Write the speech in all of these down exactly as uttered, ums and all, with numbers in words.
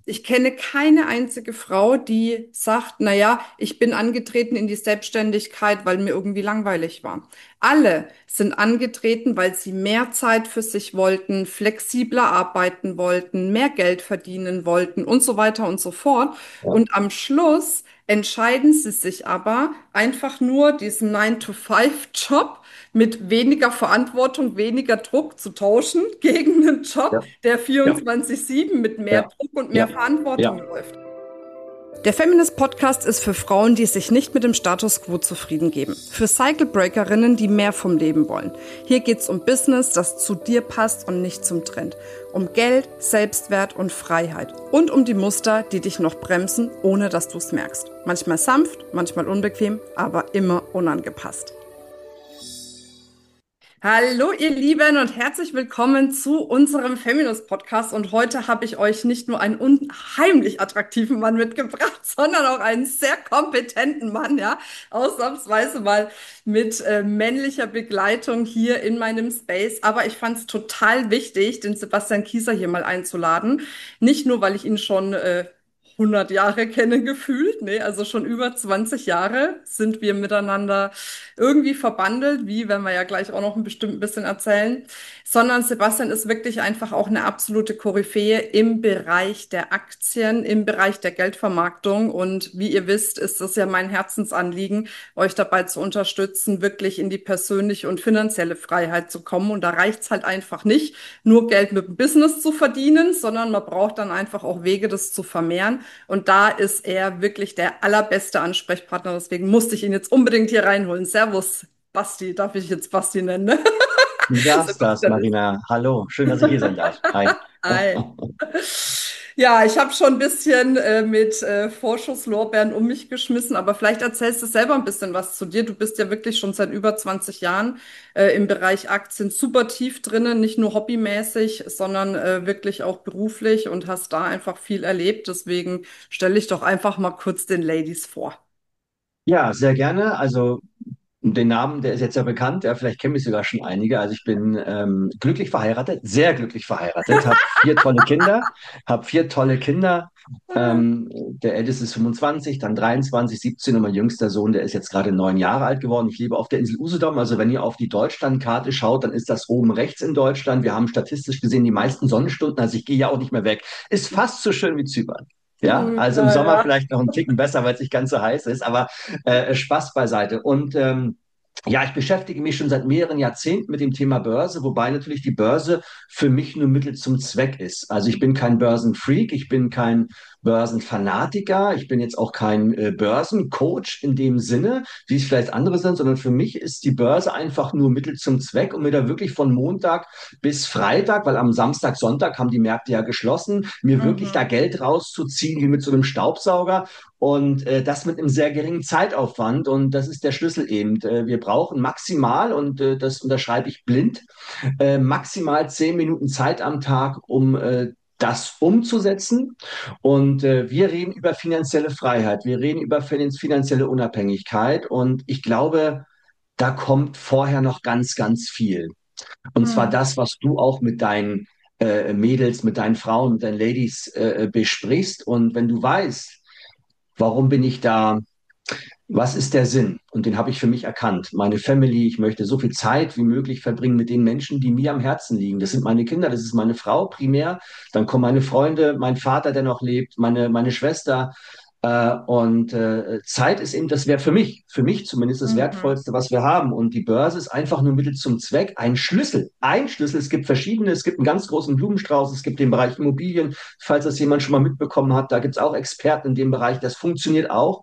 Ich kenne keine einzige Frau, die sagt, na ja, ich bin angetreten in die Selbstständigkeit, weil mir irgendwie langweilig war. Alle sind angetreten, weil sie mehr Zeit für sich wollten, flexibler arbeiten wollten, mehr Geld verdienen wollten und so weiter und so fort. Ja, Und am Schluss entscheiden sie sich aber einfach nur, diesen nine to five Job mit weniger Verantwortung, weniger Druck zu tauschen gegen einen Job, ja, der ja, vierundzwanzig sieben mit mehr ja, Druck und mehr ja, Verantwortung ja. läuft. Der Feminist Podcast ist für Frauen, die sich nicht mit dem Status quo zufrieden geben. Für Cycle Breakerinnen, die mehr vom Leben wollen. Hier geht's um Business, das zu dir passt und nicht zum Trend. Um Geld, Selbstwert und Freiheit. Und um die Muster, die dich noch bremsen, ohne dass du es merkst. Manchmal sanft, manchmal unbequem, aber immer unangepasst. Hallo ihr Lieben und herzlich willkommen zu unserem Feminist Podcast. Und heute habe ich euch nicht nur einen unheimlich attraktiven Mann mitgebracht, sondern auch einen sehr kompetenten Mann, ja, ausnahmsweise mal mit äh, männlicher Begleitung hier in meinem Space. Aber ich fand es total wichtig, den Sebastian Kieser hier mal einzuladen. Nicht nur, weil ich ihn schon äh, hundert Jahre kenne gefühlt, nee, also schon über zwanzig Jahre sind wir miteinander irgendwie verbandelt, wie, wenn wir ja gleich auch noch ein bestimmt bisschen erzählen, sondern Sebastian ist wirklich einfach auch eine absolute Koryphäe im Bereich der Aktien, im Bereich der Geldvermarktung. Und wie ihr wisst, ist es ja mein Herzensanliegen, euch dabei zu unterstützen, wirklich in die persönliche und finanzielle Freiheit zu kommen. Und da reicht's halt einfach nicht, nur Geld mit dem Business zu verdienen, sondern man braucht dann einfach auch Wege, das zu vermehren. Und da ist er wirklich der allerbeste Ansprechpartner. Deswegen musste ich ihn jetzt unbedingt hier reinholen. Servus, Basti, darf ich jetzt Basti nennen, ne? Du darfst das, Sebastian ist. Marina. Hallo, schön, dass ich hier sein darf. Hi. Hi. Ja, ich habe schon ein bisschen äh, mit äh, Vorschusslorbeeren um mich geschmissen, aber vielleicht erzählst du selber ein bisschen was zu dir. Du bist ja wirklich schon seit über zwanzig Jahren äh, im Bereich Aktien super tief drinnen, nicht nur hobbymäßig, sondern äh, wirklich auch beruflich und hast da einfach viel erlebt. Deswegen stelle ich doch einfach mal kurz den Ladies vor. Ja, sehr gerne. Also den Namen, der ist jetzt ja bekannt. Ja, vielleicht kennen mich sogar schon einige. Also ich bin ähm, glücklich verheiratet, sehr glücklich verheiratet, habe vier tolle Kinder, habe vier tolle Kinder. Ähm, der älteste ist fünfundzwanzig, dann dreiundzwanzig, siebzehn und mein jüngster Sohn, der ist jetzt gerade neun Jahre alt geworden. Ich lebe auf der Insel Usedom. Also wenn ihr auf die Deutschlandkarte schaut, dann ist das oben rechts in Deutschland. Wir haben statistisch gesehen die meisten Sonnenstunden. Also ich gehe ja auch nicht mehr weg. Ist fast so schön wie Zypern. Ja, Hm, also im ja, Sommer ja. vielleicht noch einen Ticken besser, weil es nicht ganz so heiß ist, aber äh, Spaß beiseite. Und ähm, ja, ich beschäftige mich schon seit mehreren Jahrzehnten mit dem Thema Börse, wobei natürlich die Börse für mich nur Mittel zum Zweck ist. Also ich bin kein Börsenfreak, ich bin kein Börsenfanatiker, ich bin jetzt auch kein äh, Börsencoach in dem Sinne, wie es vielleicht andere sind, sondern für mich ist die Börse einfach nur Mittel zum Zweck, um mir da wirklich von Montag bis Freitag, weil am Samstag, Sonntag haben die Märkte ja geschlossen, mir wirklich da Mhm. Geld rauszuziehen, wie mit so einem Staubsauger. Und äh, das mit einem sehr geringen Zeitaufwand. Und das ist der Schlüssel eben. Äh, wir brauchen maximal, und äh, das unterschreibe ich blind, äh, maximal zehn Minuten Zeit am Tag, um äh, das umzusetzen. Und äh, wir reden über finanzielle Freiheit. Wir reden über finan- finanzielle Unabhängigkeit. Und ich glaube, da kommt vorher noch ganz, ganz viel. Und zwar Mhm. das, was du auch mit deinen äh, Mädels, mit deinen Frauen, mit deinen Ladies äh, besprichst. Und wenn du weißt, warum bin ich da? Was ist der Sinn? Und den habe ich für mich erkannt. Meine Family, ich möchte so viel Zeit wie möglich verbringen mit den Menschen, die mir am Herzen liegen. Das sind meine Kinder, das ist meine Frau primär. Dann kommen meine Freunde, mein Vater, der noch lebt, meine, meine Schwester. Äh, und äh, Zeit ist eben, das wäre für mich, für mich zumindest das Mhm. Wertvollste, was wir haben. Und die Börse ist einfach nur Mittel zum Zweck, ein Schlüssel. Ein Schlüssel. Es gibt verschiedene, es gibt einen ganz großen Blumenstrauß, es gibt den Bereich Immobilien, falls das jemand schon mal mitbekommen hat. Da gibt es auch Experten in dem Bereich. Das funktioniert auch.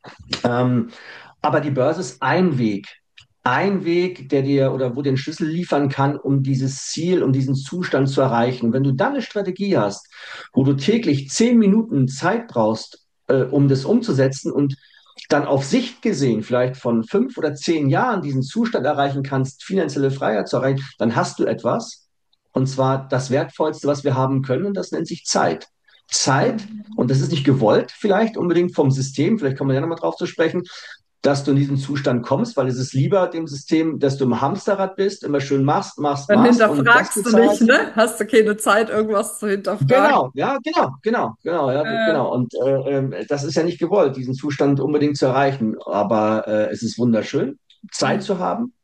Ähm, aber die Börse ist ein Weg. Ein Weg, der dir oder wo den Schlüssel liefern kann, um dieses Ziel, um diesen Zustand zu erreichen. Und wenn du dann eine Strategie hast, wo du täglich zehn Minuten Zeit brauchst, äh, um das umzusetzen und dann auf Sicht gesehen vielleicht von fünf oder zehn Jahren diesen Zustand erreichen kannst, finanzielle Freiheit zu erreichen, dann hast du etwas. Und zwar das Wertvollste, was wir haben können, und das nennt sich Zeit. Zeit, Mhm. und das ist nicht gewollt vielleicht unbedingt vom System, vielleicht kommen wir ja nochmal drauf zu sprechen, dass du in diesen Zustand kommst, weil es ist lieber dem System, dass du im Hamsterrad bist, immer schön machst, machst, Dann machst und das hinterfragst du nicht, bezahlst. ne? Hast du keine Zeit, irgendwas zu hinterfragen. Genau, ja, genau, genau, genau, ja, Äh, genau. Und äh, ähm, das ist ja nicht gewollt, diesen Zustand unbedingt zu erreichen. Aber äh, es ist wunderschön, Zeit zu haben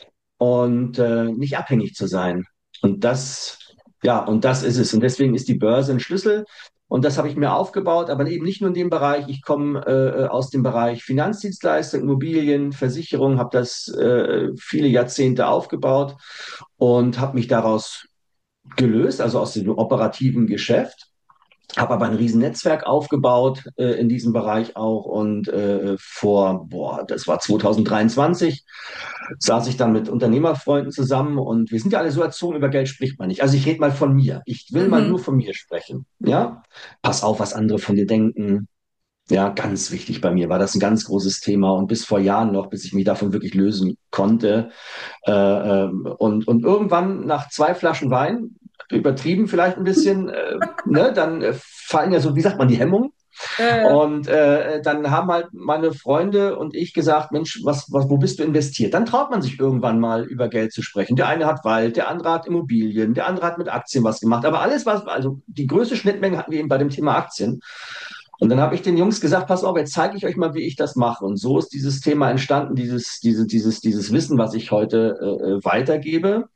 und äh, nicht abhängig zu sein. Und das, ja, und das ist es. Und deswegen ist die Börse ein Schlüssel. Und das habe ich mir aufgebaut, aber eben nicht nur in dem Bereich. Ich komme äh, aus dem Bereich Finanzdienstleistung, Immobilien, Versicherung, habe das äh, viele Jahrzehnte aufgebaut und habe mich daraus gelöst, also aus dem operativen Geschäft. Habe aber ein riesen Netzwerk aufgebaut äh, in diesem Bereich auch und äh, vor, boah, das war zwanzig dreiundzwanzig, saß ich dann mit Unternehmerfreunden zusammen und wir sind ja alle so erzogen, über Geld spricht man nicht. Also ich rede mal von mir. Ich will mal nur mhm. von mir sprechen. Ja, pass auf, was andere von dir denken. Ja, ganz wichtig bei mir war das ein ganz großes Thema und bis vor Jahren noch, bis ich mich davon wirklich lösen konnte. Äh, ähm, und, und irgendwann nach zwei Flaschen Wein, übertrieben vielleicht ein bisschen, äh, ne, dann äh, fallen ja so, wie sagt man, die Hemmungen. Äh, Und äh, dann haben halt meine Freunde und ich gesagt, Mensch, was, was, wo bist du investiert? Dann traut man sich irgendwann mal über Geld zu sprechen. Der eine hat Wald, der andere hat Immobilien, der andere hat mit Aktien was gemacht. Aber alles, was, also die größte Schnittmenge hatten wir eben bei dem Thema Aktien. Und dann habe ich den Jungs gesagt, pass auf, jetzt zeige ich euch mal, wie ich das mache. Und so ist dieses Thema entstanden, dieses, diese, dieses, dieses Wissen, was ich heute äh, weitergebe.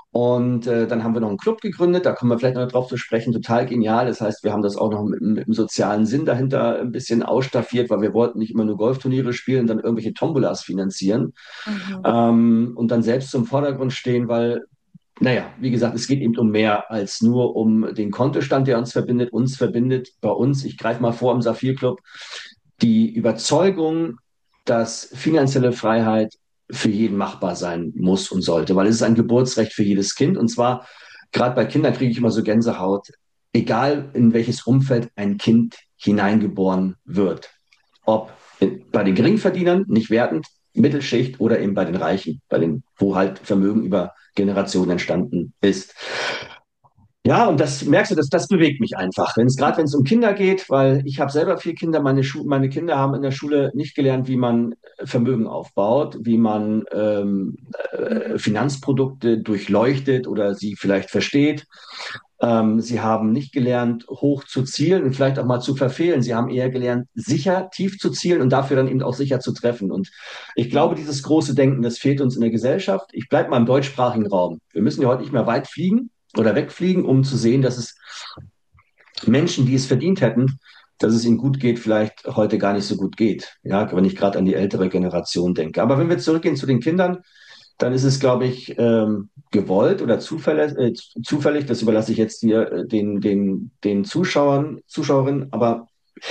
Und äh, dann haben wir noch einen Club gegründet, da kommen wir vielleicht noch drauf zu sprechen, total genial. Das heißt, wir haben das auch noch mit, mit einem sozialen Sinn dahinter ein bisschen ausstaffiert, weil wir wollten nicht immer nur Golfturniere spielen und dann irgendwelche Tombolas finanzieren mhm. ähm, und dann selbst zum Vordergrund stehen, weil, naja, wie gesagt, es geht eben um mehr als nur um den Kontostand, der uns verbindet. Uns verbindet bei uns, ich greife mal vor im Saphir Club, die Überzeugung, dass finanzielle Freiheit für jeden machbar sein muss und sollte, weil es ist ein Geburtsrecht für jedes Kind. Und zwar, gerade bei Kindern kriege ich immer so Gänsehaut, egal in welches Umfeld ein Kind hineingeboren wird. Ob bei den Geringverdienern, nicht wertend, Mittelschicht oder eben bei den Reichen, bei den, wo halt Vermögen über Generationen entstanden ist. Ja, und das merkst du, das, das bewegt mich einfach. Wenn es gerade wenn es um Kinder geht, weil ich habe selber vier Kinder, meine, Schu meine Kinder haben in der Schule nicht gelernt, wie man Vermögen aufbaut, wie man ähm, äh, Finanzprodukte durchleuchtet oder sie vielleicht versteht. Ähm, sie haben nicht gelernt, hoch zu zielen und vielleicht auch mal zu verfehlen. Sie haben eher gelernt, sicher tief zu zielen und dafür dann eben auch sicher zu treffen. Und ich glaube, dieses große Denken, das fehlt uns in der Gesellschaft. Ich bleibe mal im deutschsprachigen Raum. Wir müssen ja heute nicht mehr weit fliegen oder wegfliegen, um zu sehen, dass es Menschen, die es verdient hätten, dass es ihnen gut geht, vielleicht heute gar nicht so gut geht. Ja, wenn ich gerade an die ältere Generation denke. Aber wenn wir zurückgehen zu den Kindern, dann ist es, glaube ich, ähm, gewollt oder zufällig, äh, zufällig, das überlasse ich jetzt dir, äh, den, den, den Zuschauern, Zuschauerinnen, aber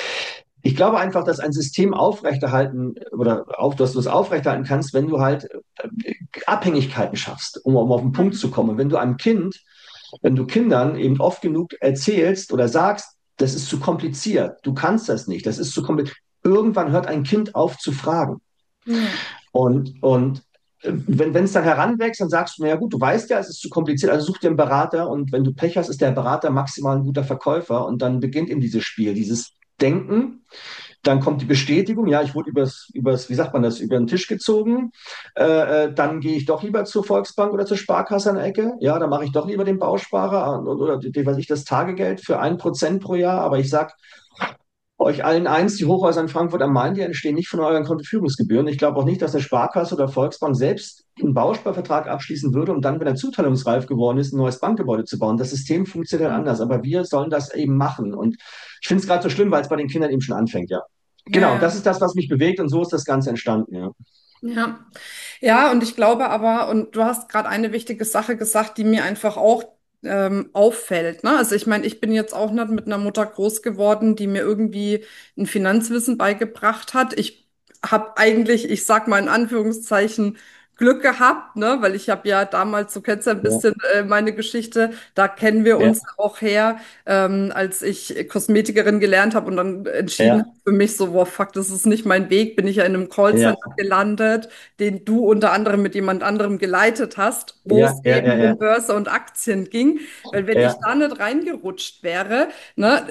ich glaube einfach, dass ein System aufrechterhalten oder auf, dass du es aufrechterhalten kannst, wenn du halt äh, Abhängigkeiten schaffst, um, um auf den Punkt zu kommen. Und wenn du einem Kind, wenn du Kindern eben oft genug erzählst oder sagst, das ist zu kompliziert, du kannst das nicht, das ist zu kompliziert, irgendwann hört ein Kind auf zu fragen. Ja. Und, und äh, wenn wenn es dann heranwächst, dann sagst du, naja gut, du weißt ja, es ist zu kompliziert, also such dir einen Berater und wenn du Pech hast, ist der Berater maximal ein guter Verkäufer und dann beginnt eben dieses Spiel, dieses Denken, dann kommt die Bestätigung, ja, ich wurde übers, übers, wie sagt man das, über den Tisch gezogen. Äh, äh, dann gehe ich doch lieber zur Volksbank oder zur Sparkasse an der Ecke. Ja, dann mache ich doch lieber den Bausparer oder, oder die, weiß ich, das Tagegeld für ein Prozent pro Jahr. Aber ich sag euch allen eins, die Hochhäuser in Frankfurt am Main, die entstehen nicht von euren Kontoführungsgebühren. Ich glaube auch nicht, dass eine Sparkasse oder Volksbank selbst einen Bausparvertrag abschließen würde, um dann, wenn er zuteilungsreif geworden ist, ein neues Bankgebäude zu bauen. Das System funktioniert anders, aber wir sollen das eben machen. Und ich finde es gerade so schlimm, weil es bei den Kindern eben schon anfängt, ja. Genau, Ja. das ist das, was mich bewegt und so ist das Ganze entstanden, ja. Ja, ja, und ich glaube aber, und du hast gerade eine wichtige Sache gesagt, die mir einfach auch ähm, auffällt. Ne? Also ich meine, ich bin jetzt auch nicht mit einer Mutter groß geworden, die mir irgendwie ein Finanzwissen beigebracht hat. Ich habe eigentlich, ich sag mal in Anführungszeichen, Glück gehabt, ne? Weil ich habe ja damals, du kennst ja ein Ja, bisschen äh, meine Geschichte, da kennen wir ja, uns auch her, ähm, als ich Kosmetikerin gelernt habe und dann entschieden ja, habe für mich so, wow, fuck, das ist nicht mein Weg, bin ich ja in einem ja, Callcenter gelandet, den du unter anderem mit jemand anderem geleitet hast, wo ja, es ja, eben ja, um Börse und Aktien ging. Weil wenn ich ja, da nicht reingerutscht wäre, ne,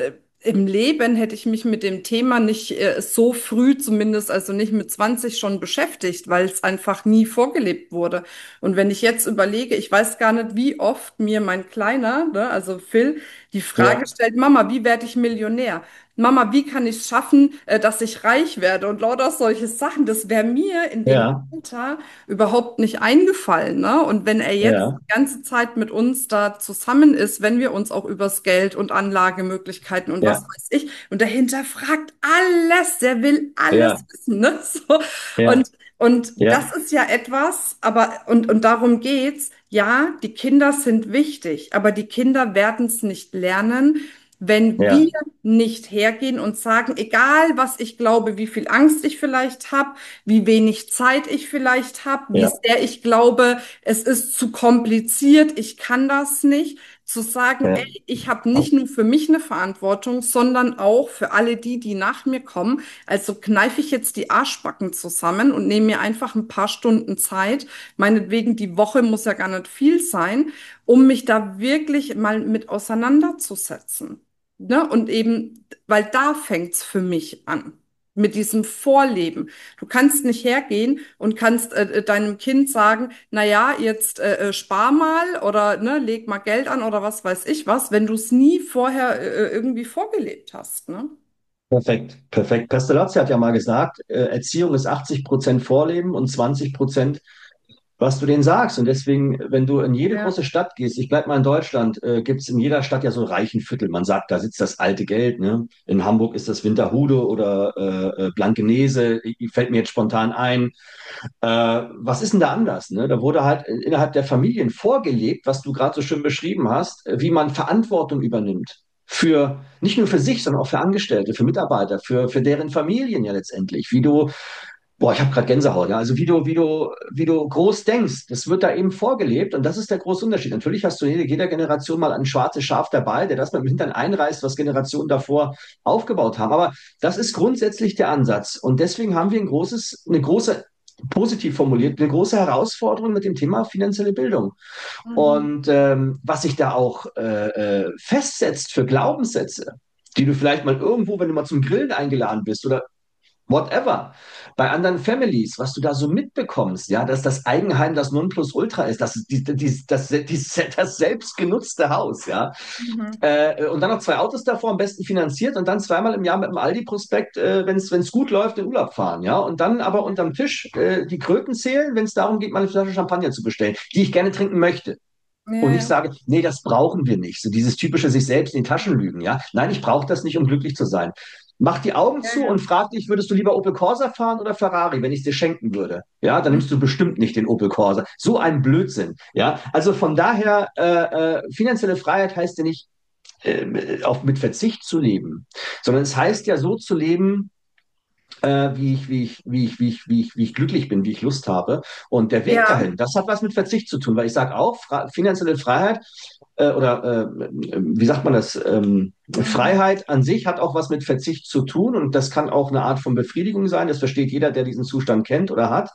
im Leben hätte ich mich mit dem Thema nicht äh, so früh, zumindest also nicht mit zwanzig schon beschäftigt, weil es einfach nie vorgelebt wurde. Und wenn ich jetzt überlege, ich weiß gar nicht, wie oft mir mein Kleiner, ne, also Phil, die Frage Ja, stellt, Mama, wie werde ich Millionär? Mama, wie kann ich es schaffen, äh, dass ich reich werde? Und lauter solche Sachen, das wäre mir in dem ja, Alter überhaupt nicht eingefallen, ne? Und wenn er jetzt ja, die ganze Zeit mit uns da zusammen ist, wenn wir uns auch übers Geld und Anlagemöglichkeiten und was ja, weiß ich, und dahinter fragt alles, der will alles ja, wissen, ne? So. ja, Und, und ja, das ist ja etwas, aber, und, und darum geht's, ja, die Kinder sind wichtig, aber die Kinder werden es nicht lernen, wenn wir ja, nicht hergehen und sagen, egal was ich glaube, wie viel Angst ich vielleicht habe, wie wenig Zeit ich vielleicht habe, wie ja, sehr ich glaube, es ist zu kompliziert, ich kann das nicht, zu sagen, ja, ey, ich habe nicht nur für mich eine Verantwortung, sondern auch für alle die, die nach mir kommen. Also kneife ich jetzt die Arschbacken zusammen und nehme mir einfach ein paar Stunden Zeit. Meinetwegen, die Woche muss ja gar nicht viel sein, um mich da wirklich mal mit auseinanderzusetzen. Ne? Und eben, weil da fängt's für mich an. Mit diesem Vorleben. Du kannst nicht hergehen und kannst äh, äh, deinem Kind sagen, na ja, jetzt äh, äh, spar mal oder ne, leg mal Geld an oder was weiß ich was, wenn du es nie vorher äh, äh, irgendwie vorgelebt hast, ne? perfekt, perfekt. Pestalozzi hat ja mal gesagt, äh, Erziehung ist achtzig Prozent Vorleben und zwanzig Prozent was du denen sagst. Und deswegen, wenn du in jede Ja. große Stadt gehst, ich bleib mal in Deutschland, äh, gibt es in jeder Stadt ja so reichen Viertel. Man sagt, da sitzt das alte Geld. Ne? In Hamburg ist das Winterhude oder äh, äh, Blankenese, I- fällt mir jetzt spontan ein. Äh, was ist denn da anders? Ne? Da wurde halt innerhalb der Familien vorgelebt, was du gerade so schön beschrieben hast, äh, wie man Verantwortung übernimmt. Für nicht nur für sich, sondern auch für Angestellte, für Mitarbeiter, für, für deren Familien ja letztendlich. Wie du Boah, ich habe gerade Gänsehaut, ja. Also wie du, wie du, wie du groß denkst, das wird da eben vorgelebt und das ist der große Unterschied. Natürlich hast du in jeder Generation mal ein schwarzes Schaf dabei, der das mit dem Hintern einreißt, was Generationen davor aufgebaut haben. Aber das ist grundsätzlich der Ansatz. Und deswegen haben wir ein großes, eine große, positiv formuliert, eine große Herausforderung mit dem Thema finanzielle Bildung. Mhm. Und ähm, was sich da auch äh, äh, festsetzt für Glaubenssätze, die du vielleicht mal irgendwo, wenn du mal zum Grillen eingeladen bist oder whatever. Bei anderen Families, was du da so mitbekommst, ja, dass das Eigenheim das Nonplusultra ist, das, die, die, das, die, das selbstgenutzte Haus, ja. Mhm. Äh, und dann noch zwei Autos davor, am besten finanziert und dann zweimal im Jahr mit dem Aldi-Prospekt, äh, wenn es gut läuft, in Urlaub fahren, ja. Und dann aber unterm Tisch äh, die Kröten zählen, wenn es darum geht, mal eine Flasche Champagner zu bestellen, die ich gerne trinken möchte. Ja, Und ich ja. sage, nee, das brauchen wir nicht. So dieses typische sich selbst in die Taschen lügen, ja. Nein, ich brauche das nicht, um glücklich zu sein. Mach die Augen Ja, zu und ja. frag dich, würdest du lieber Opel Corsa fahren oder Ferrari, wenn ich es dir schenken würde? Ja, dann nimmst du bestimmt nicht den Opel Corsa. So ein Blödsinn. Ja, also von daher, äh, äh, finanzielle Freiheit heißt ja nicht, äh, auch mit Verzicht zu leben, sondern es heißt ja so zu leben, äh, wie ich, wie ich, wie ich, wie ich, wie ich, wie ich glücklich bin, wie ich Lust habe. Und der Weg Ja. dahin, das hat was mit Verzicht zu tun, weil ich sage auch, fra- finanzielle Freiheit äh, oder äh, wie sagt man das? Ähm, Mhm. Freiheit an sich hat auch was mit Verzicht zu tun und das kann auch eine Art von Befriedigung sein. Das versteht jeder, der diesen Zustand kennt oder hat.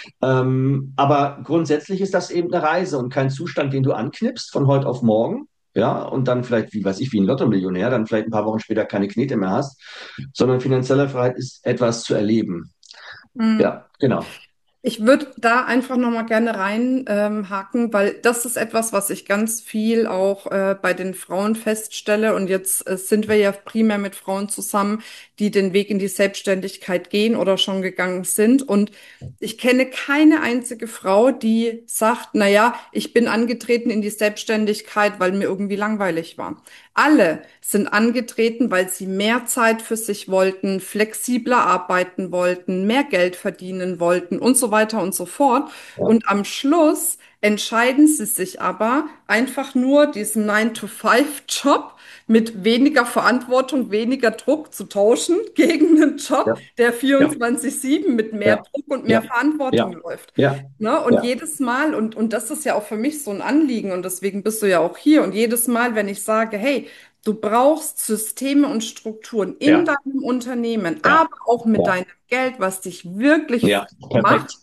Ähm, aber grundsätzlich ist das eben eine Reise und kein Zustand, den du anknipst von heute auf morgen. Ja, und dann vielleicht, wie weiß ich, wie ein Lotto-Millionär, dann vielleicht ein paar Wochen später keine Knete mehr hast, sondern finanzielle Freiheit ist etwas zu erleben. Mhm. Ja, genau. Ich würde da einfach noch mal gerne rein ähm, haken, weil das ist etwas, was ich ganz viel auch äh, bei den Frauen feststelle. Und jetzt äh, sind wir ja primär mit Frauen zusammen, die den Weg in die Selbstständigkeit gehen oder schon gegangen sind. Und ich kenne keine einzige Frau, die sagt, na ja, ich bin angetreten in die Selbstständigkeit, weil mir irgendwie langweilig war. Alle sind angetreten, weil sie mehr Zeit für sich wollten, flexibler arbeiten wollten, mehr Geld verdienen wollten und so weiter und so fort. Ja, Und am Schluss entscheiden sie sich aber einfach nur, diesen nine to five job mit weniger Verantwortung, weniger Druck zu tauschen gegen einen Job, ja, der ja, vierundzwanzig sieben mit mehr ja, Druck und mehr ja, Verantwortung ja, läuft. ja, Ne? Und ja, jedes Mal, und, und das ist ja auch für mich so ein Anliegen, und deswegen bist du ja auch hier, und jedes Mal, wenn ich sage, hey, du brauchst Systeme und Strukturen in ja, deinem Unternehmen, ja, aber auch mit ja, deinem Geld, was dich wirklich ja, frei macht, perfekt.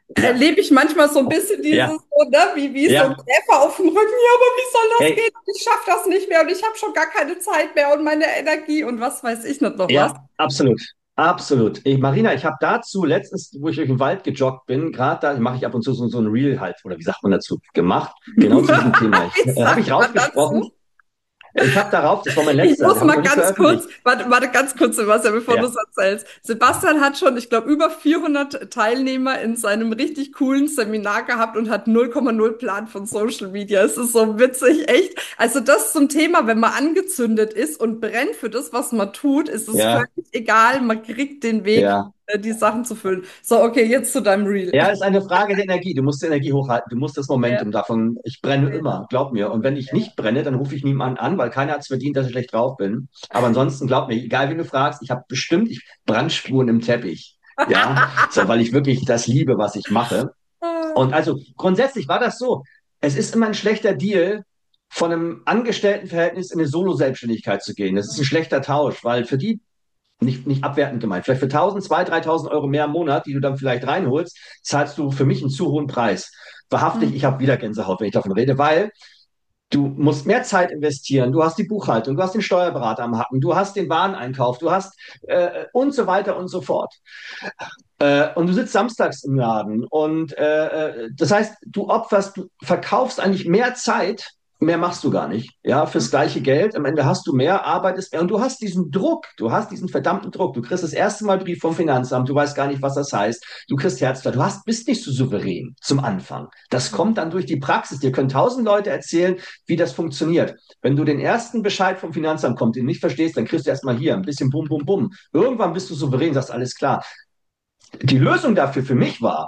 Ja, erlebe ich manchmal so ein oh, bisschen dieses, ja, so, ne, wie, wie so ein ja. Käfer auf dem Rücken. Ja, aber wie soll das Hey, gehen? Und ich schaffe das nicht mehr und ich habe schon gar keine Zeit mehr und meine Energie und was weiß ich nicht noch was. ja, absolut. Absolut. Ich, Marina, ich habe dazu letztens, wo ich durch den Wald gejoggt bin, gerade da mache ich ab und zu so, so ein Reel halt, oder wie sagt man dazu, gemacht, genau zu diesem Thema. Ich, Wie äh, habe ich sagt man raufgesprochen. dazu? Ich habe darauf, das war mein Ich letzter, muss den habe ich mal noch nicht ganz kurz, veröffentlicht. warte, warte ganz kurz, Sebastian, bevor du Ja, es erzählst. Sebastian hat schon, ich glaube, über vierhundert Teilnehmer in seinem richtig coolen Seminar gehabt und hat null Komma null Plan von Social Media. Es ist so witzig, echt. Also das zum Thema, wenn man angezündet ist und brennt für das, was man tut, ist es ja, völlig egal. Man kriegt den Weg, ja. äh, die Sachen zu füllen. So, okay, jetzt zu deinem Reel. Ja, ist eine Frage der Energie. Du musst die Energie hochhalten. Du musst das Ja, Momentum davon. Ich brenne immer, glaub mir. Und wenn ich nicht brenne, dann rufe ich niemanden an, weil keiner hat es verdient, dass ich schlecht drauf bin. Aber ansonsten glaub mir, egal wen du fragst, ich habe bestimmt ich, Brandspuren im Teppich. Ja, so, weil ich wirklich das liebe, was ich mache. ja. Und also grundsätzlich war das so. Es ist immer ein schlechter Deal, von einem Angestelltenverhältnis in eine Solo-Selbstständigkeit zu gehen. Das ist ein schlechter Tausch, weil für die nicht, nicht abwertend gemeint. Vielleicht für tausend, zweitausend, dreitausend Euro mehr im Monat, die du dann vielleicht reinholst, zahlst du für mich einen zu hohen Preis. Wahrhaftig, ich habe wieder Gänsehaut, wenn ich davon rede, weil du musst mehr Zeit investieren. Du hast die Buchhaltung, du hast den Steuerberater am Hacken, du hast den Wareneinkauf, du hast äh, und so weiter und so fort. Äh, und du sitzt samstags im Laden und äh, äh, das heißt, du opferst, du verkaufst eigentlich mehr Zeit, mehr machst du gar nicht, ja, fürs gleiche Geld. Am Ende hast du mehr, arbeitest mehr und du hast diesen Druck, du hast diesen verdammten Druck. Du kriegst das erste Mal Brief vom Finanzamt, du weißt gar nicht, was das heißt. Du kriegst Herzflatter, du hast, bist nicht so souverän zum Anfang. Das kommt dann durch die Praxis. Dir können tausend Leute erzählen, wie das funktioniert. Wenn du den ersten Bescheid vom Finanzamt kommt, den du nicht verstehst, dann kriegst du erstmal hier ein bisschen bum, bum, bum. Irgendwann bist du souverän, sagst alles klar. Die Lösung dafür für mich war,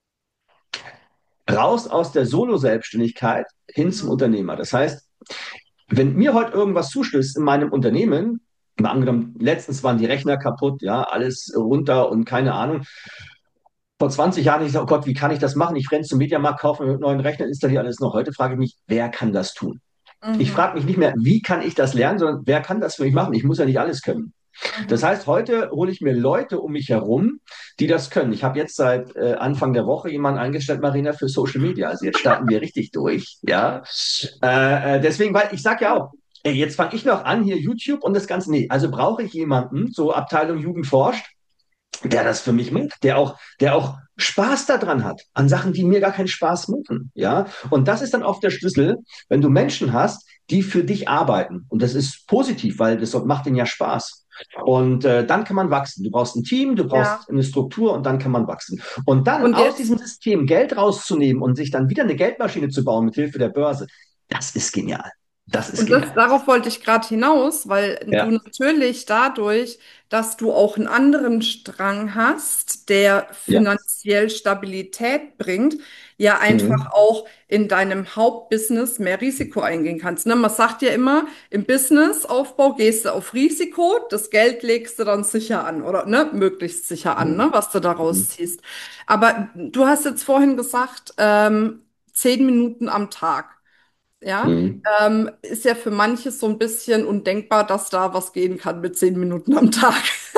raus aus der Solo-Selbstständigkeit hin zum Unternehmer. Das heißt, wenn mir heute irgendwas zustößt in meinem Unternehmen, mal angenommen, letztens waren die Rechner kaputt, ja, alles runter und keine Ahnung. Vor zwanzig Jahren, ich sage, oh Gott, wie kann ich das machen? Ich renne zum Mediamarkt, kaufe mir einen neuen Rechner, installiere alles noch. Heute frage ich mich, wer kann das tun? Ich Mhm. frage mich nicht mehr, wie kann ich das lernen, sondern wer kann das für mich machen? Ich muss ja nicht alles können. Das Mhm. heißt, heute hole ich mir Leute um mich herum, die das können. Ich habe jetzt seit äh, Anfang der Woche jemanden eingestellt, Marina, für Social Media. Also jetzt starten wir richtig durch. Ja, äh, äh, deswegen, weil ich sage ja auch, ey, jetzt fange ich noch an hier YouTube und das Ganze. Nee, also brauche ich jemanden, so Abteilung Jugend forscht, der das für mich macht, der auch, der auch Spaß daran hat, an Sachen, die mir gar keinen Spaß machen. Ja, und das ist dann oft der Schlüssel, wenn du Menschen hast, die für dich arbeiten. Und das ist positiv, weil das macht denen ja Spaß. Und äh, dann kann man wachsen. Du brauchst ein Team, du Ja. brauchst eine Struktur und dann kann man wachsen. Und dann Und aus jetzt diesem System Geld rauszunehmen und sich dann wieder eine Geldmaschine zu bauen mit Hilfe der Börse, das ist genial. Das ist Und das, genial. darauf wollte ich gerade hinaus, weil du Ja. natürlich dadurch, dass du auch einen anderen Strang hast, der Ja. finanziell Stabilität bringt, ja einfach Mhm. auch in deinem Hauptbusiness mehr Risiko eingehen kannst. Ne? Man sagt ja immer, im Businessaufbau gehst du auf Risiko, das Geld legst du dann sicher an oder ne, möglichst sicher an, ne, Mhm. was du Mhm. daraus ziehst. Aber du hast jetzt vorhin gesagt, ähm, zehn Minuten am Tag. Ja, Mhm. ähm, ist ja für manches so ein bisschen undenkbar, dass da was gehen kann mit zehn Minuten am Tag.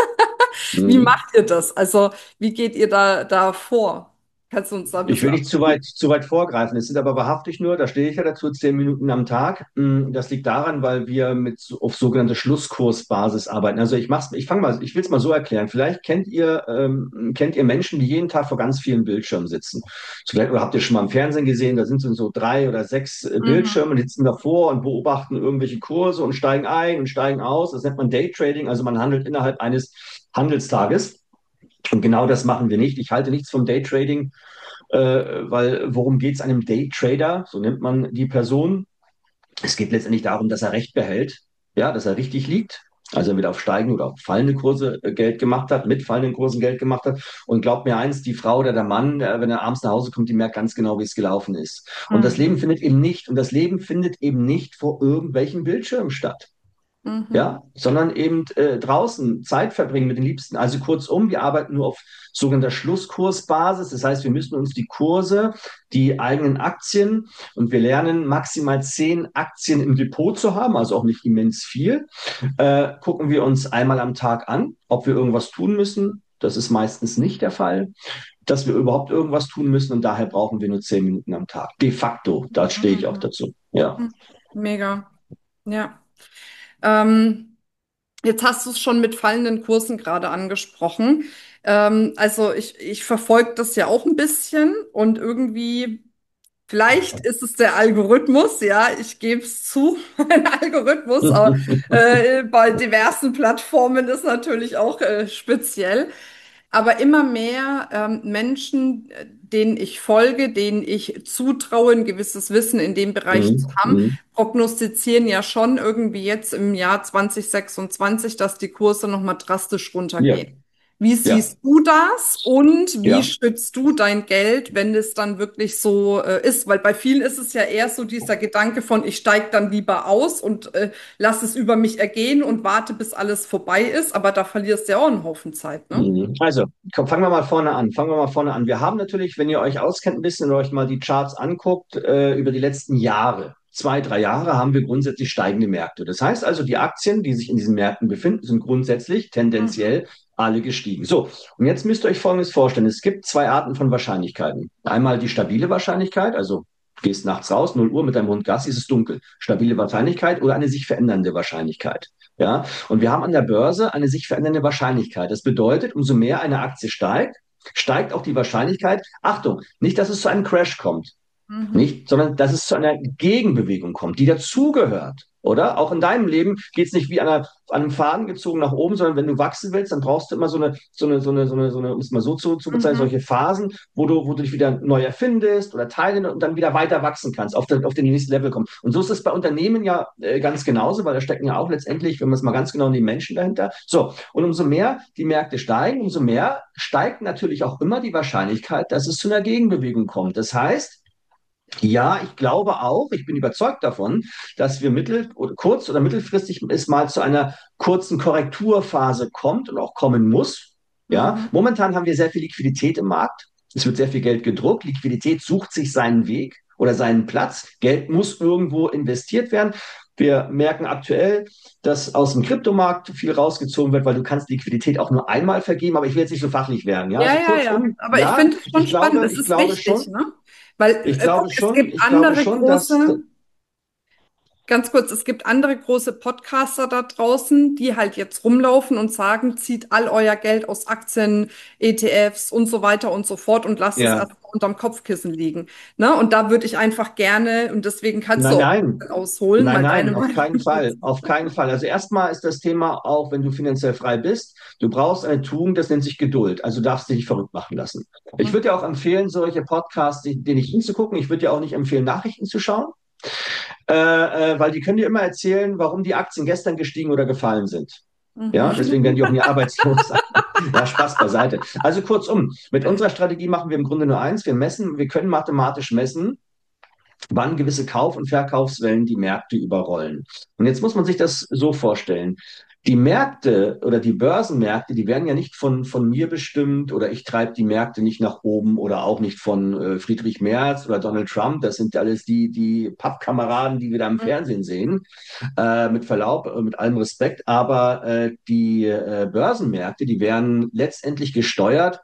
Wie Mhm. macht ihr das? Also, wie geht ihr da, da vor? Kannst du uns da ein Ich bisschen will nicht zu abholen? weit, zu weit vorgreifen. Es sind aber wahrhaftig nur, da stehe ich ja dazu, zehn Minuten am Tag. Mm, Das liegt daran, weil wir mit so- auf sogenannte Schlusskursbasis arbeiten. Also ich mach's, ich fange mal, ich will es mal so erklären. Vielleicht kennt ihr, ähm, kennt ihr Menschen, die jeden Tag vor ganz vielen Bildschirmen sitzen. So, vielleicht, oder habt ihr schon mal im Fernsehen gesehen, da sind so so drei oder sechs äh, Mhm. Bildschirme, die sitzen davor und beobachten irgendwelche Kurse und steigen ein und steigen aus. Das nennt man Daytrading, also man handelt innerhalb eines Handelstages. Und genau das machen wir nicht. Ich halte nichts vom Daytrading, äh, weil worum geht es einem Daytrader? So nennt man die Person. Es geht letztendlich darum, dass er Recht behält, ja, dass er richtig liegt. Also entweder auf steigende oder auf fallende Kurse äh, Geld gemacht hat, mit fallenden Kursen Geld gemacht hat. Und glaubt mir eins, die Frau oder der Mann, äh, wenn er abends nach Hause kommt, die merkt ganz genau, wie es gelaufen ist. Und das Leben Mhm. findet eben nicht, und das Leben findet eben nicht vor irgendwelchen Bildschirmen statt, Mhm. ja, sondern eben äh, draußen Zeit verbringen mit den Liebsten. Also kurzum, wir arbeiten nur auf sogenannter Schlusskursbasis. Das heißt, wir müssen uns die Kurse, die eigenen Aktien und wir lernen maximal zehn Aktien im Depot zu haben, also auch nicht immens viel. Äh, gucken wir uns einmal am Tag an, ob wir irgendwas tun müssen. Das ist meistens nicht der Fall, dass wir überhaupt irgendwas tun müssen und daher brauchen wir nur zehn Minuten am Tag. De facto, da stehe ich auch Mhm. dazu. Ja. Mega. Ja. Ähm, Jetzt hast du es schon mit fallenden Kursen gerade angesprochen. Ähm, also ich, ich verfolge das ja auch ein bisschen und irgendwie, vielleicht ist es der Algorithmus, ja, ich gebe es zu, mein Algorithmus aber, äh, bei diversen Plattformen ist natürlich auch äh, speziell. Aber immer mehr ähm, Menschen, äh, denen ich folge, denen ich zutraue, ein gewisses Wissen in dem Bereich zu Mhm. haben, Mhm. prognostizieren ja schon irgendwie jetzt im Jahr zwanzig sechsundzwanzig, dass die Kurse nochmal drastisch Ja, runtergehen. Wie ja, siehst du das und wie ja. schützt du dein Geld, wenn es dann wirklich so äh, ist? Weil bei vielen ist es ja eher so dieser Gedanke von, ich steige dann lieber aus und äh, lass es über mich ergehen und warte, bis alles vorbei ist. Aber da verlierst du ja auch einen Haufen Zeit, ne? Mhm. Also, komm, fangen wir mal vorne an. Fangen wir mal vorne an. Wir haben natürlich, wenn ihr euch auskennt ein bisschen und euch mal die Charts anguckt, äh, über die letzten Jahre, zwei, drei Jahre, haben wir grundsätzlich steigende Märkte. Das heißt also, die Aktien, die sich in diesen Märkten befinden, sind grundsätzlich Mhm. tendenziell alle gestiegen. So, und jetzt müsst ihr euch Folgendes vorstellen. Es gibt zwei Arten von Wahrscheinlichkeiten. Einmal die stabile Wahrscheinlichkeit, also du gehst nachts raus, null Uhr mit deinem Hund Gassi, ist es dunkel. Stabile Wahrscheinlichkeit oder eine sich verändernde Wahrscheinlichkeit. Ja, und wir haben an der Börse eine sich verändernde Wahrscheinlichkeit. Das bedeutet, umso mehr eine Aktie steigt, steigt auch die Wahrscheinlichkeit, Achtung, nicht, dass es zu einem Crash kommt, Mhm. nicht, sondern dass es zu einer Gegenbewegung kommt, die dazugehört. Oder? Auch in deinem Leben geht es nicht wie an, einer, an einem Faden gezogen nach oben, sondern wenn du wachsen willst, dann brauchst du immer so eine, so eine, so eine, so eine, so eine um es mal so zu, zu bezeichnen, Mhm. solche Phasen, wo du, wo du dich wieder neu erfindest oder teilen und dann wieder weiter wachsen kannst, auf, den auf den nächsten Level kommen. Und so ist es bei Unternehmen ja äh, ganz genauso, weil da stecken ja auch letztendlich, wenn man es mal ganz genau, die Menschen dahinter. So, und umso mehr die Märkte steigen, umso mehr steigt natürlich auch immer die Wahrscheinlichkeit, dass es zu einer Gegenbewegung kommt. Das heißt, ja, ich glaube auch, ich bin überzeugt davon, dass wir mittel- oder kurz- oder mittelfristig es mal zu einer kurzen Korrekturphase kommt und auch kommen muss. Ja, Mhm. momentan haben wir sehr viel Liquidität im Markt. Es wird sehr viel Geld gedruckt. Liquidität sucht sich seinen Weg oder seinen Platz. Geld muss irgendwo investiert werden. Wir merken aktuell, dass aus dem Kryptomarkt viel rausgezogen wird, weil du kannst Liquidität auch nur einmal vergeben, aber ich will jetzt nicht so fachlich werden. Ja, Ja, also ja, ja. kurzum, Aber ich ja, finde es schon ich spannend. glaube, Es ich ist glaube wichtig, schon, ne? Weil, ich äh, guck, glaube es schon, gibt ich glaube andere schon, dass, große, ganz kurz, es gibt andere große Podcaster da draußen, die halt jetzt rumlaufen und sagen, zieht all euer Geld aus Aktien, E T Fs und so weiter und so fort und lasst es ja, erstmal unterm Kopfkissen liegen. Ne? Und da würde ich einfach gerne, und deswegen kannst du nein, auch nein, ausholen, nein, mal deine nein, auf keinen Meinung Fall, dazu. auf keinen Fall. Also erstmal ist das Thema auch, wenn du finanziell frei bist, du brauchst eine Tugend, das nennt sich Geduld. Also du darfst dich nicht verrückt machen lassen. Ich würde dir auch empfehlen, solche Podcasts, die, die nicht hinzugucken. Ich würde dir auch nicht empfehlen, Nachrichten zu schauen, äh, äh, weil die können dir immer erzählen, warum die Aktien gestern gestiegen oder gefallen sind. Ja, deswegen werden Mhm. die auch nie arbeitslos sein. Ja, Spaß beiseite. Also kurzum, mit unserer Strategie machen wir im Grunde nur eins. Wir messen, wir können mathematisch messen, wann gewisse Kauf- und Verkaufswellen die Märkte überrollen. Und jetzt muss man sich das so vorstellen. Die Märkte oder die Börsenmärkte, die werden ja nicht von, von mir bestimmt oder ich treibe die Märkte nicht nach oben oder auch nicht von äh, Friedrich Merz oder Donald Trump. Das sind alles die, die Pappkameraden, die wir da im Fernsehen sehen. Äh, mit Verlaub, äh, mit allem Respekt. Aber äh, die äh, Börsenmärkte, die werden letztendlich gesteuert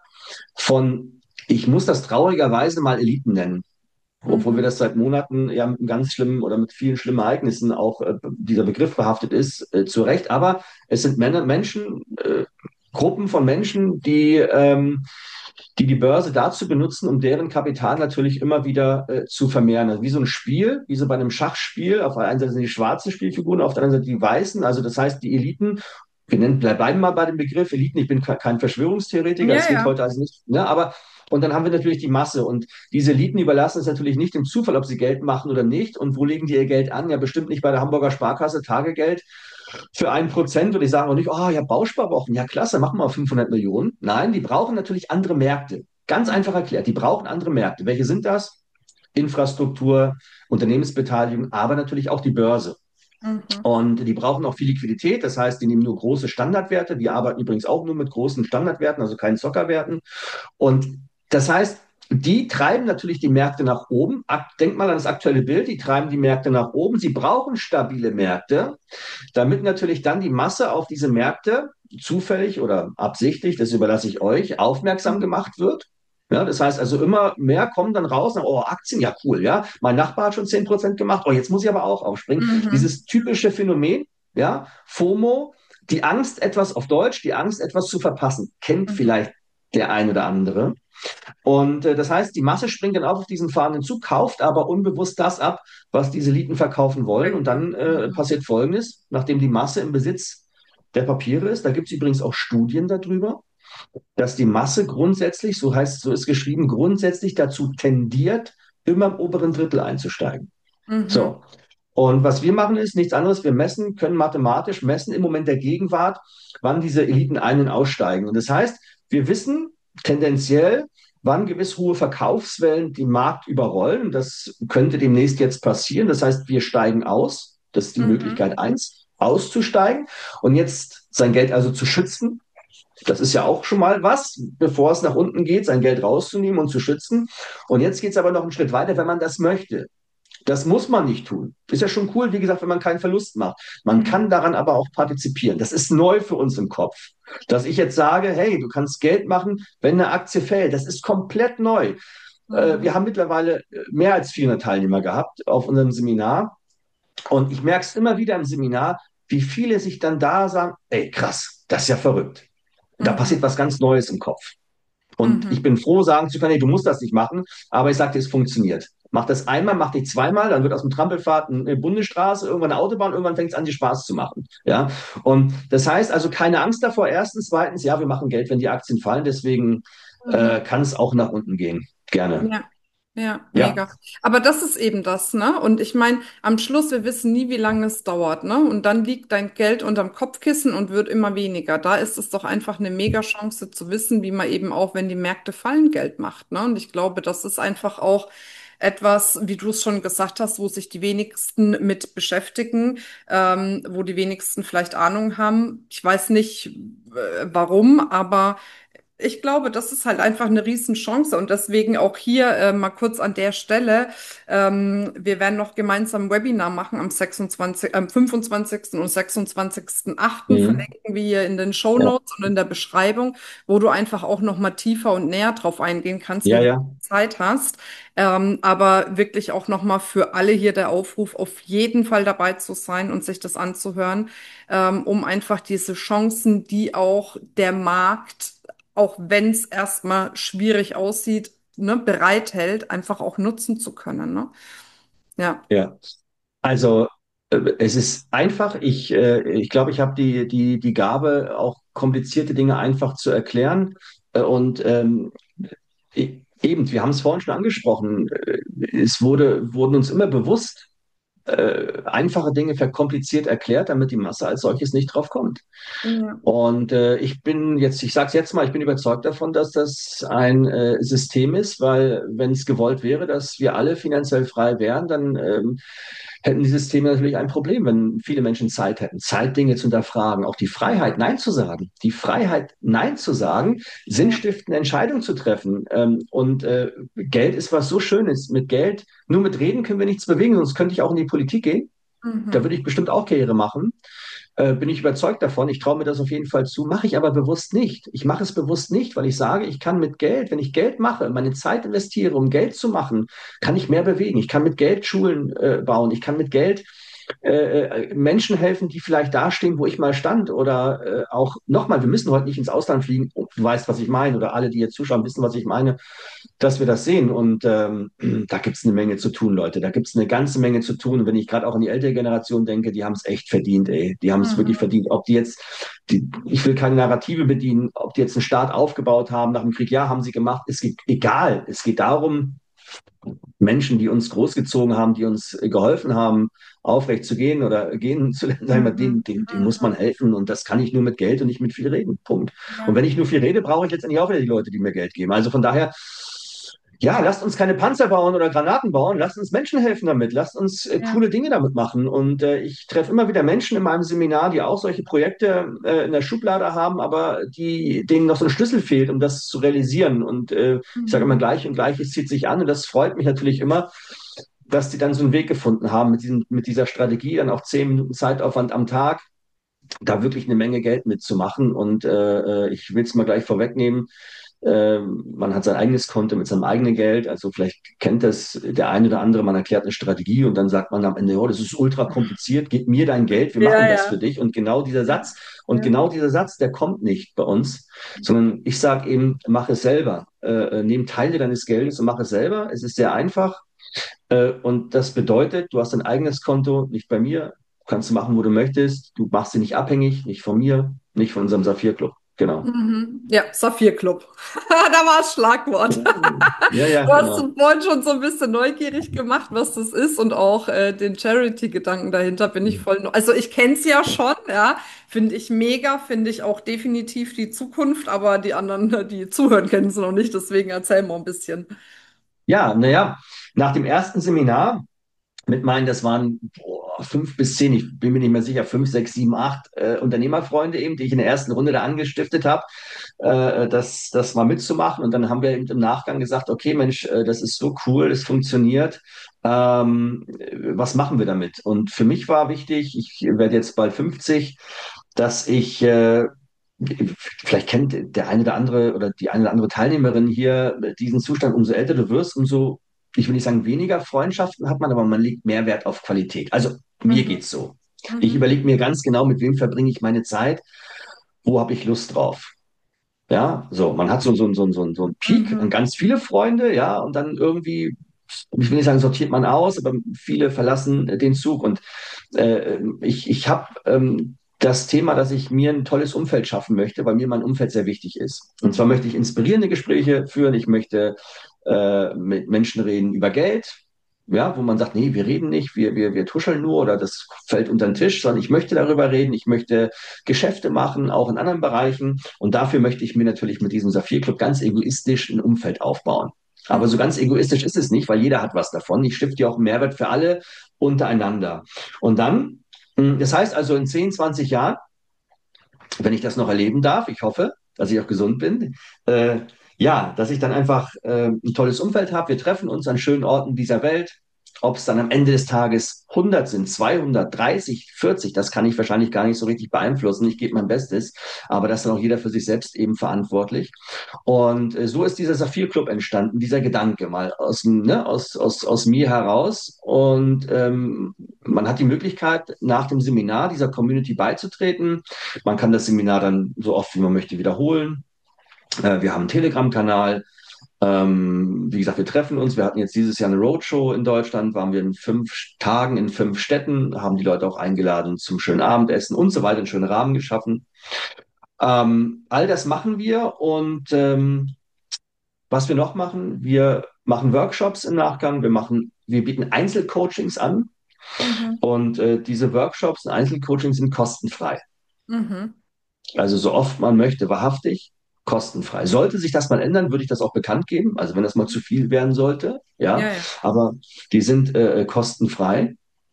von, ich muss das traurigerweise mal Eliten nennen, obwohl wir Mhm. das seit Monaten ja mit einem ganz schlimmen oder mit vielen schlimmen Ereignissen auch äh, dieser Begriff behaftet ist, äh, zu Recht. Aber es sind Männer, Menschen, äh, Gruppen von Menschen, die, ähm, die die Börse dazu benutzen, um deren Kapital natürlich immer wieder äh, zu vermehren. Also wie so ein Spiel, wie so bei einem Schachspiel. Auf der einen Seite sind die schwarzen Spielfiguren, auf der anderen Seite die weißen. Also das heißt, die Eliten, wir nennen, bleiben mal bei dem Begriff Eliten. Ich bin kein Verschwörungstheoretiker, Ja, das geht ja. heute also nicht. Ne? Aber und dann haben wir natürlich die Masse. Und diese Eliten überlassen es natürlich nicht dem Zufall, ob sie Geld machen oder nicht. Und wo legen die ihr Geld an? Ja, bestimmt nicht bei der Hamburger Sparkasse Tagegeld für ein Prozent. Und die sagen auch nicht, oh ja, Bausparwochen, ja klasse, machen wir fünfhundert Millionen. Nein, die brauchen natürlich andere Märkte. Ganz einfach erklärt, die brauchen andere Märkte. Welche sind das? Infrastruktur, Unternehmensbeteiligung, aber natürlich auch die Börse. Mhm. Und die brauchen auch viel Liquidität. Das heißt, die nehmen nur große Standardwerte. Wir arbeiten übrigens auch nur mit großen Standardwerten, also keinen Zockerwerten. Und das heißt, die treiben natürlich die Märkte nach oben. Denk mal an das aktuelle Bild, die treiben die Märkte nach oben. Sie brauchen stabile Märkte, damit natürlich dann die Masse auf diese Märkte zufällig oder absichtlich, das überlasse ich euch, aufmerksam gemacht wird. Ja, das heißt also immer mehr kommen dann raus, sagen, oh, Aktien, ja cool, ja. Mein Nachbar hat schon zehn Prozent gemacht, oh, jetzt muss ich aber auch aufspringen. Mhm. Dieses typische Phänomen, ja, FOMO, die Angst, etwas auf Deutsch, die Angst, etwas zu verpassen, kennt Mhm. vielleicht der ein oder andere. Und äh, das heißt, die Masse springt dann auf auf diesen fahrenden Zug, kauft aber unbewusst das ab, was diese Eliten verkaufen wollen. Und dann äh, Mhm. passiert Folgendes, nachdem die Masse im Besitz der Papiere ist, da gibt es übrigens auch Studien darüber, dass die Masse grundsätzlich, so heißt, so ist geschrieben, grundsätzlich dazu tendiert, immer im oberen Drittel einzusteigen. Mhm. So. Und was wir machen ist nichts anderes. Wir messen, können mathematisch messen im Moment der Gegenwart, wann diese Eliten ein- und aussteigen. Und das heißt, wir wissen tendenziell, wann gewiss hohe Verkaufswellen den Markt überrollen. Und das könnte demnächst jetzt passieren. Das heißt, wir steigen aus. Das ist die Mhm. Möglichkeit eins, auszusteigen und jetzt sein Geld also zu schützen. Das ist ja auch schon mal was, bevor es nach unten geht, sein Geld rauszunehmen und zu schützen. Und jetzt geht es aber noch einen Schritt weiter, wenn man das möchte. Das muss man nicht tun. Ist ja schon cool, wie gesagt, wenn man keinen Verlust macht. Man Mhm. kann daran aber auch partizipieren. Das ist neu für uns im Kopf. Dass ich jetzt sage, hey, du kannst Geld machen, wenn eine Aktie fällt. Das ist komplett neu. Äh, Mhm. wir haben mittlerweile mehr als vierhundert Teilnehmer gehabt auf unserem Seminar. Und ich merke es immer wieder im Seminar, wie viele sich dann da sagen, ey, krass, das ist ja verrückt. Da passiert Mhm. was ganz Neues im Kopf. Und ich Mhm. bin froh, sagen zu können, hey, du musst das nicht machen, aber ich sage dir, es funktioniert. Mach das einmal, mach dich zweimal, dann wird aus dem Trampelpfad eine Bundesstraße, irgendwann eine Autobahn, irgendwann fängt es an, dir Spaß zu machen. Ja, und das heißt also keine Angst davor. Erstens, zweitens, ja, wir machen Geld, wenn die Aktien fallen, deswegen äh, Mhm. kann es auch nach unten gehen. Gerne. Ja, ja, Ja, mega. Aber das ist eben das, ne? Und ich meine, am Schluss, wir wissen nie, wie lange es dauert, ne? Und dann liegt dein Geld unterm Kopfkissen und wird immer weniger. Da ist es doch einfach eine mega Chance zu wissen, wie man eben auch, wenn die Märkte fallen, Geld macht, ne? Und ich glaube, das ist einfach auch etwas, wie du es schon gesagt hast, wo sich die wenigsten mit beschäftigen, ähm, wo die wenigsten vielleicht Ahnung haben. Ich weiß nicht, äh, warum, aber ich glaube, das ist halt einfach eine Riesenchance und deswegen auch hier äh, mal kurz an der Stelle. Ähm, wir werden noch gemeinsam ein Webinar machen am sechsundzwanzigsten, am fünfundzwanzigsten und sechsundzwanzigsten achten mhm. verlinken wir hier in den Show Ja, Notes und in der Beschreibung, wo du einfach auch noch mal tiefer und näher drauf eingehen kannst, ja, wenn du ja, Zeit hast. Ähm, aber wirklich auch noch mal für alle hier der Aufruf, auf jeden Fall dabei zu sein und sich das anzuhören, ähm, um einfach diese Chancen, die auch der Markt auch wenn es erstmal schwierig aussieht, ne, bereithält, einfach auch nutzen zu können, ne? Ja. ja. Also äh, es ist einfach. Ich, äh, ich glaube, ich habe die, die, die Gabe, auch komplizierte Dinge einfach zu erklären. Äh, und ähm, e- eben, wir haben es vorhin schon angesprochen. äh, Es wurde, wurden uns immer bewusst, äh, einfache Dinge verkompliziert erklärt, damit die Masse als solches nicht drauf kommt. Ja. Und äh, ich bin jetzt, ich sage es jetzt mal, ich bin überzeugt davon, dass das ein äh, System ist, weil wenn es gewollt wäre, dass wir alle finanziell frei wären, dann ähm, hätten die Systeme natürlich ein Problem, wenn viele Menschen Zeit hätten, Zeit, Dinge zu hinterfragen, auch die Freiheit, Mhm. Nein zu sagen, die Freiheit, Nein zu sagen, Ja. sinnstiftende Entscheidungen zu treffen. Ähm, und äh, Geld ist was so Schönes. Mit Geld, nur mit Reden können wir nichts bewegen, sonst könnte ich auch in die Politik gehen. Da Mhm. würde ich bestimmt auch Karriere machen. Äh, bin ich überzeugt davon. Ich traue mir das auf jeden Fall zu, mache ich aber bewusst nicht. Ich mache es bewusst nicht, weil ich sage, ich kann mit Geld, wenn ich Geld mache, meine Zeit investiere, um Geld zu machen, kann ich mehr bewegen. Ich kann mit Geld Schulen äh, bauen. Ich kann mit Geld äh, äh, Menschen helfen, die vielleicht dastehen, wo ich mal stand. Oder äh, auch nochmal, wir müssen heute nicht ins Ausland fliegen. Du weißt, was ich meine. Oder alle, die jetzt zuschauen, wissen, was ich meine, dass wir das sehen. Und ähm, da gibt es eine Menge zu tun, Leute. Da gibt es eine ganze Menge zu tun. Und wenn ich gerade auch an die ältere Generation denke, die haben es echt verdient, ey. Die haben es wirklich Mhm. verdient. Ob die jetzt, die, ich will keine Narrative bedienen, ob die jetzt einen Staat aufgebaut haben nach dem Krieg, ja, haben sie gemacht. Es geht egal. Es geht darum, Menschen, die uns großgezogen haben, die uns geholfen haben, aufrecht zu gehen oder gehen zu lernen, sagen wir, Mhm. denen, denen, denen muss man Mhm. helfen. Und das kann ich nur mit Geld und nicht mit viel reden. Punkt. Und Ja. wenn ich nur viel rede, brauche ich letztendlich auch wieder die Leute, die mir Geld geben. Also von daher, Ja, lasst uns keine Panzer bauen oder Granaten bauen, lasst uns Menschen helfen damit, lasst uns äh, Ja. coole Dinge damit machen. Und äh, ich treffe immer wieder Menschen in meinem Seminar, die auch solche Projekte äh, in der Schublade haben, aber die, denen noch so ein Schlüssel fehlt, um das zu realisieren. Und äh, ich sage immer Mhm. gleich und gleich, es zieht sich an und das freut mich natürlich immer, dass die dann so einen Weg gefunden haben mit diesem, mit dieser Strategie, dann auch zehn Minuten Zeitaufwand am Tag, da wirklich eine Menge Geld mitzumachen. Und äh, äh, ich will es mal gleich vorwegnehmen. Ähm, man hat sein eigenes Konto mit seinem eigenen Geld. Also vielleicht kennt das der eine oder andere, man erklärt eine Strategie und dann sagt man am Ende, oh, das ist ultra kompliziert, gib mir dein Geld, wir Ja, machen das für ja. dich. Und genau dieser Ja. Satz, und Ja. genau dieser Satz, der kommt nicht bei uns, sondern ich sage eben, mach es selber. Äh, äh, nimm Teile deines Geldes und mach es selber. Es ist sehr einfach. Äh, und das bedeutet, du hast ein eigenes Konto, nicht bei mir, kannst du machen, wo du möchtest. Du machst sie nicht abhängig, nicht von mir, nicht von unserem Saphir-Club. Genau. Mhm. Ja, Saphir-Club. Da war das Schlagwort. Ja, ja, Du hast genau. uns vorhin schon so ein bisschen neugierig gemacht, was das ist und auch äh, den Charity-Gedanken dahinter bin ich voll. neu- Also ich kenne es ja schon, ja, finde ich mega, finde ich auch definitiv die Zukunft, aber die anderen, die zuhören, kennen es noch nicht, deswegen erzähl mal ein bisschen. Ja, naja, nach dem ersten Seminar mit meinen, das waren boah, fünf bis zehn, ich bin mir nicht mehr sicher, fünf, sechs, sieben, acht äh, Unternehmerfreunde eben, die ich in der ersten Runde da angestiftet habe, äh, das, das mal mitzumachen. Und dann haben wir eben im Nachgang gesagt, okay, Mensch, äh, das ist so cool, das funktioniert. Ähm, was machen wir damit? Und für mich war wichtig, ich werde jetzt bald fünfzig, dass ich äh, vielleicht kennt der eine oder andere oder die eine oder andere Teilnehmerin hier diesen Zustand, umso älter du wirst, umso, ich will nicht sagen, weniger Freundschaften hat man, aber man legt mehr Wert auf Qualität. Also mir Mhm. geht's so. Ich Mhm. überlege mir ganz genau, mit wem verbringe ich meine Zeit, wo habe ich Lust drauf. Ja, so, man hat so, so, so, so, so einen Peak an Mhm. ganz viele Freunde, ja, und dann irgendwie, ich will nicht sagen, sortiert man aus, aber viele verlassen äh, den Zug. Und äh, ich, ich habe ähm, das Thema, dass ich mir ein tolles Umfeld schaffen möchte, weil mir mein Umfeld sehr wichtig ist. Und zwar Mhm. möchte ich inspirierende Gespräche führen, ich möchte äh, mit Menschen reden über Geld, ja, wo man sagt, nee, wir reden nicht, wir, wir, wir tuscheln nur oder das fällt unter den Tisch, sondern ich möchte darüber reden, ich möchte Geschäfte machen, auch in anderen Bereichen. Und dafür möchte ich mir natürlich mit diesem Saphir Club ganz egoistisch ein Umfeld aufbauen. Aber so Mhm. ganz egoistisch ist es nicht, weil jeder hat was davon. Ich stifte ja auch einen Mehrwert für alle untereinander. Und dann, mh, das heißt also in zehn, zwanzig Jahren, wenn ich das noch erleben darf, ich hoffe, dass ich auch gesund bin, äh, ja, dass ich dann einfach äh, ein tolles Umfeld habe. Wir treffen uns an schönen Orten dieser Welt. Ob es dann am Ende des Tages hundert sind, zweihundert, dreißig, vierzig, das kann ich wahrscheinlich gar nicht so richtig beeinflussen. Ich gebe mein Bestes, aber das ist dann auch jeder für sich selbst eben verantwortlich. Und äh, so ist dieser Saphir Club entstanden, dieser Gedanke mal aus, dem, ne, aus, aus, aus mir heraus. Und ähm, man hat die Möglichkeit, nach dem Seminar dieser Community beizutreten. Man kann das Seminar dann so oft wie man möchte wiederholen. Äh, wir haben einen Telegram-Kanal. Ähm, wie gesagt, wir treffen uns. Wir hatten jetzt dieses Jahr eine Roadshow in Deutschland, waren wir in fünf Tagen in fünf Städten, haben die Leute auch eingeladen zum schönen Abendessen und so weiter, einen schönen Rahmen geschaffen. Ähm, all das machen wir und ähm, was wir noch machen, wir machen Workshops im Nachgang, wir machen, wir bieten Einzelcoachings an Mhm. und äh, diese Workshops und Einzelcoachings sind kostenfrei. Mhm. Also so oft man möchte, wahrhaftig, kostenfrei. Sollte sich das mal ändern, würde ich das auch bekannt geben. Also wenn das mal zu viel werden sollte, ja. Ja, ja. Aber die sind äh, kostenfrei.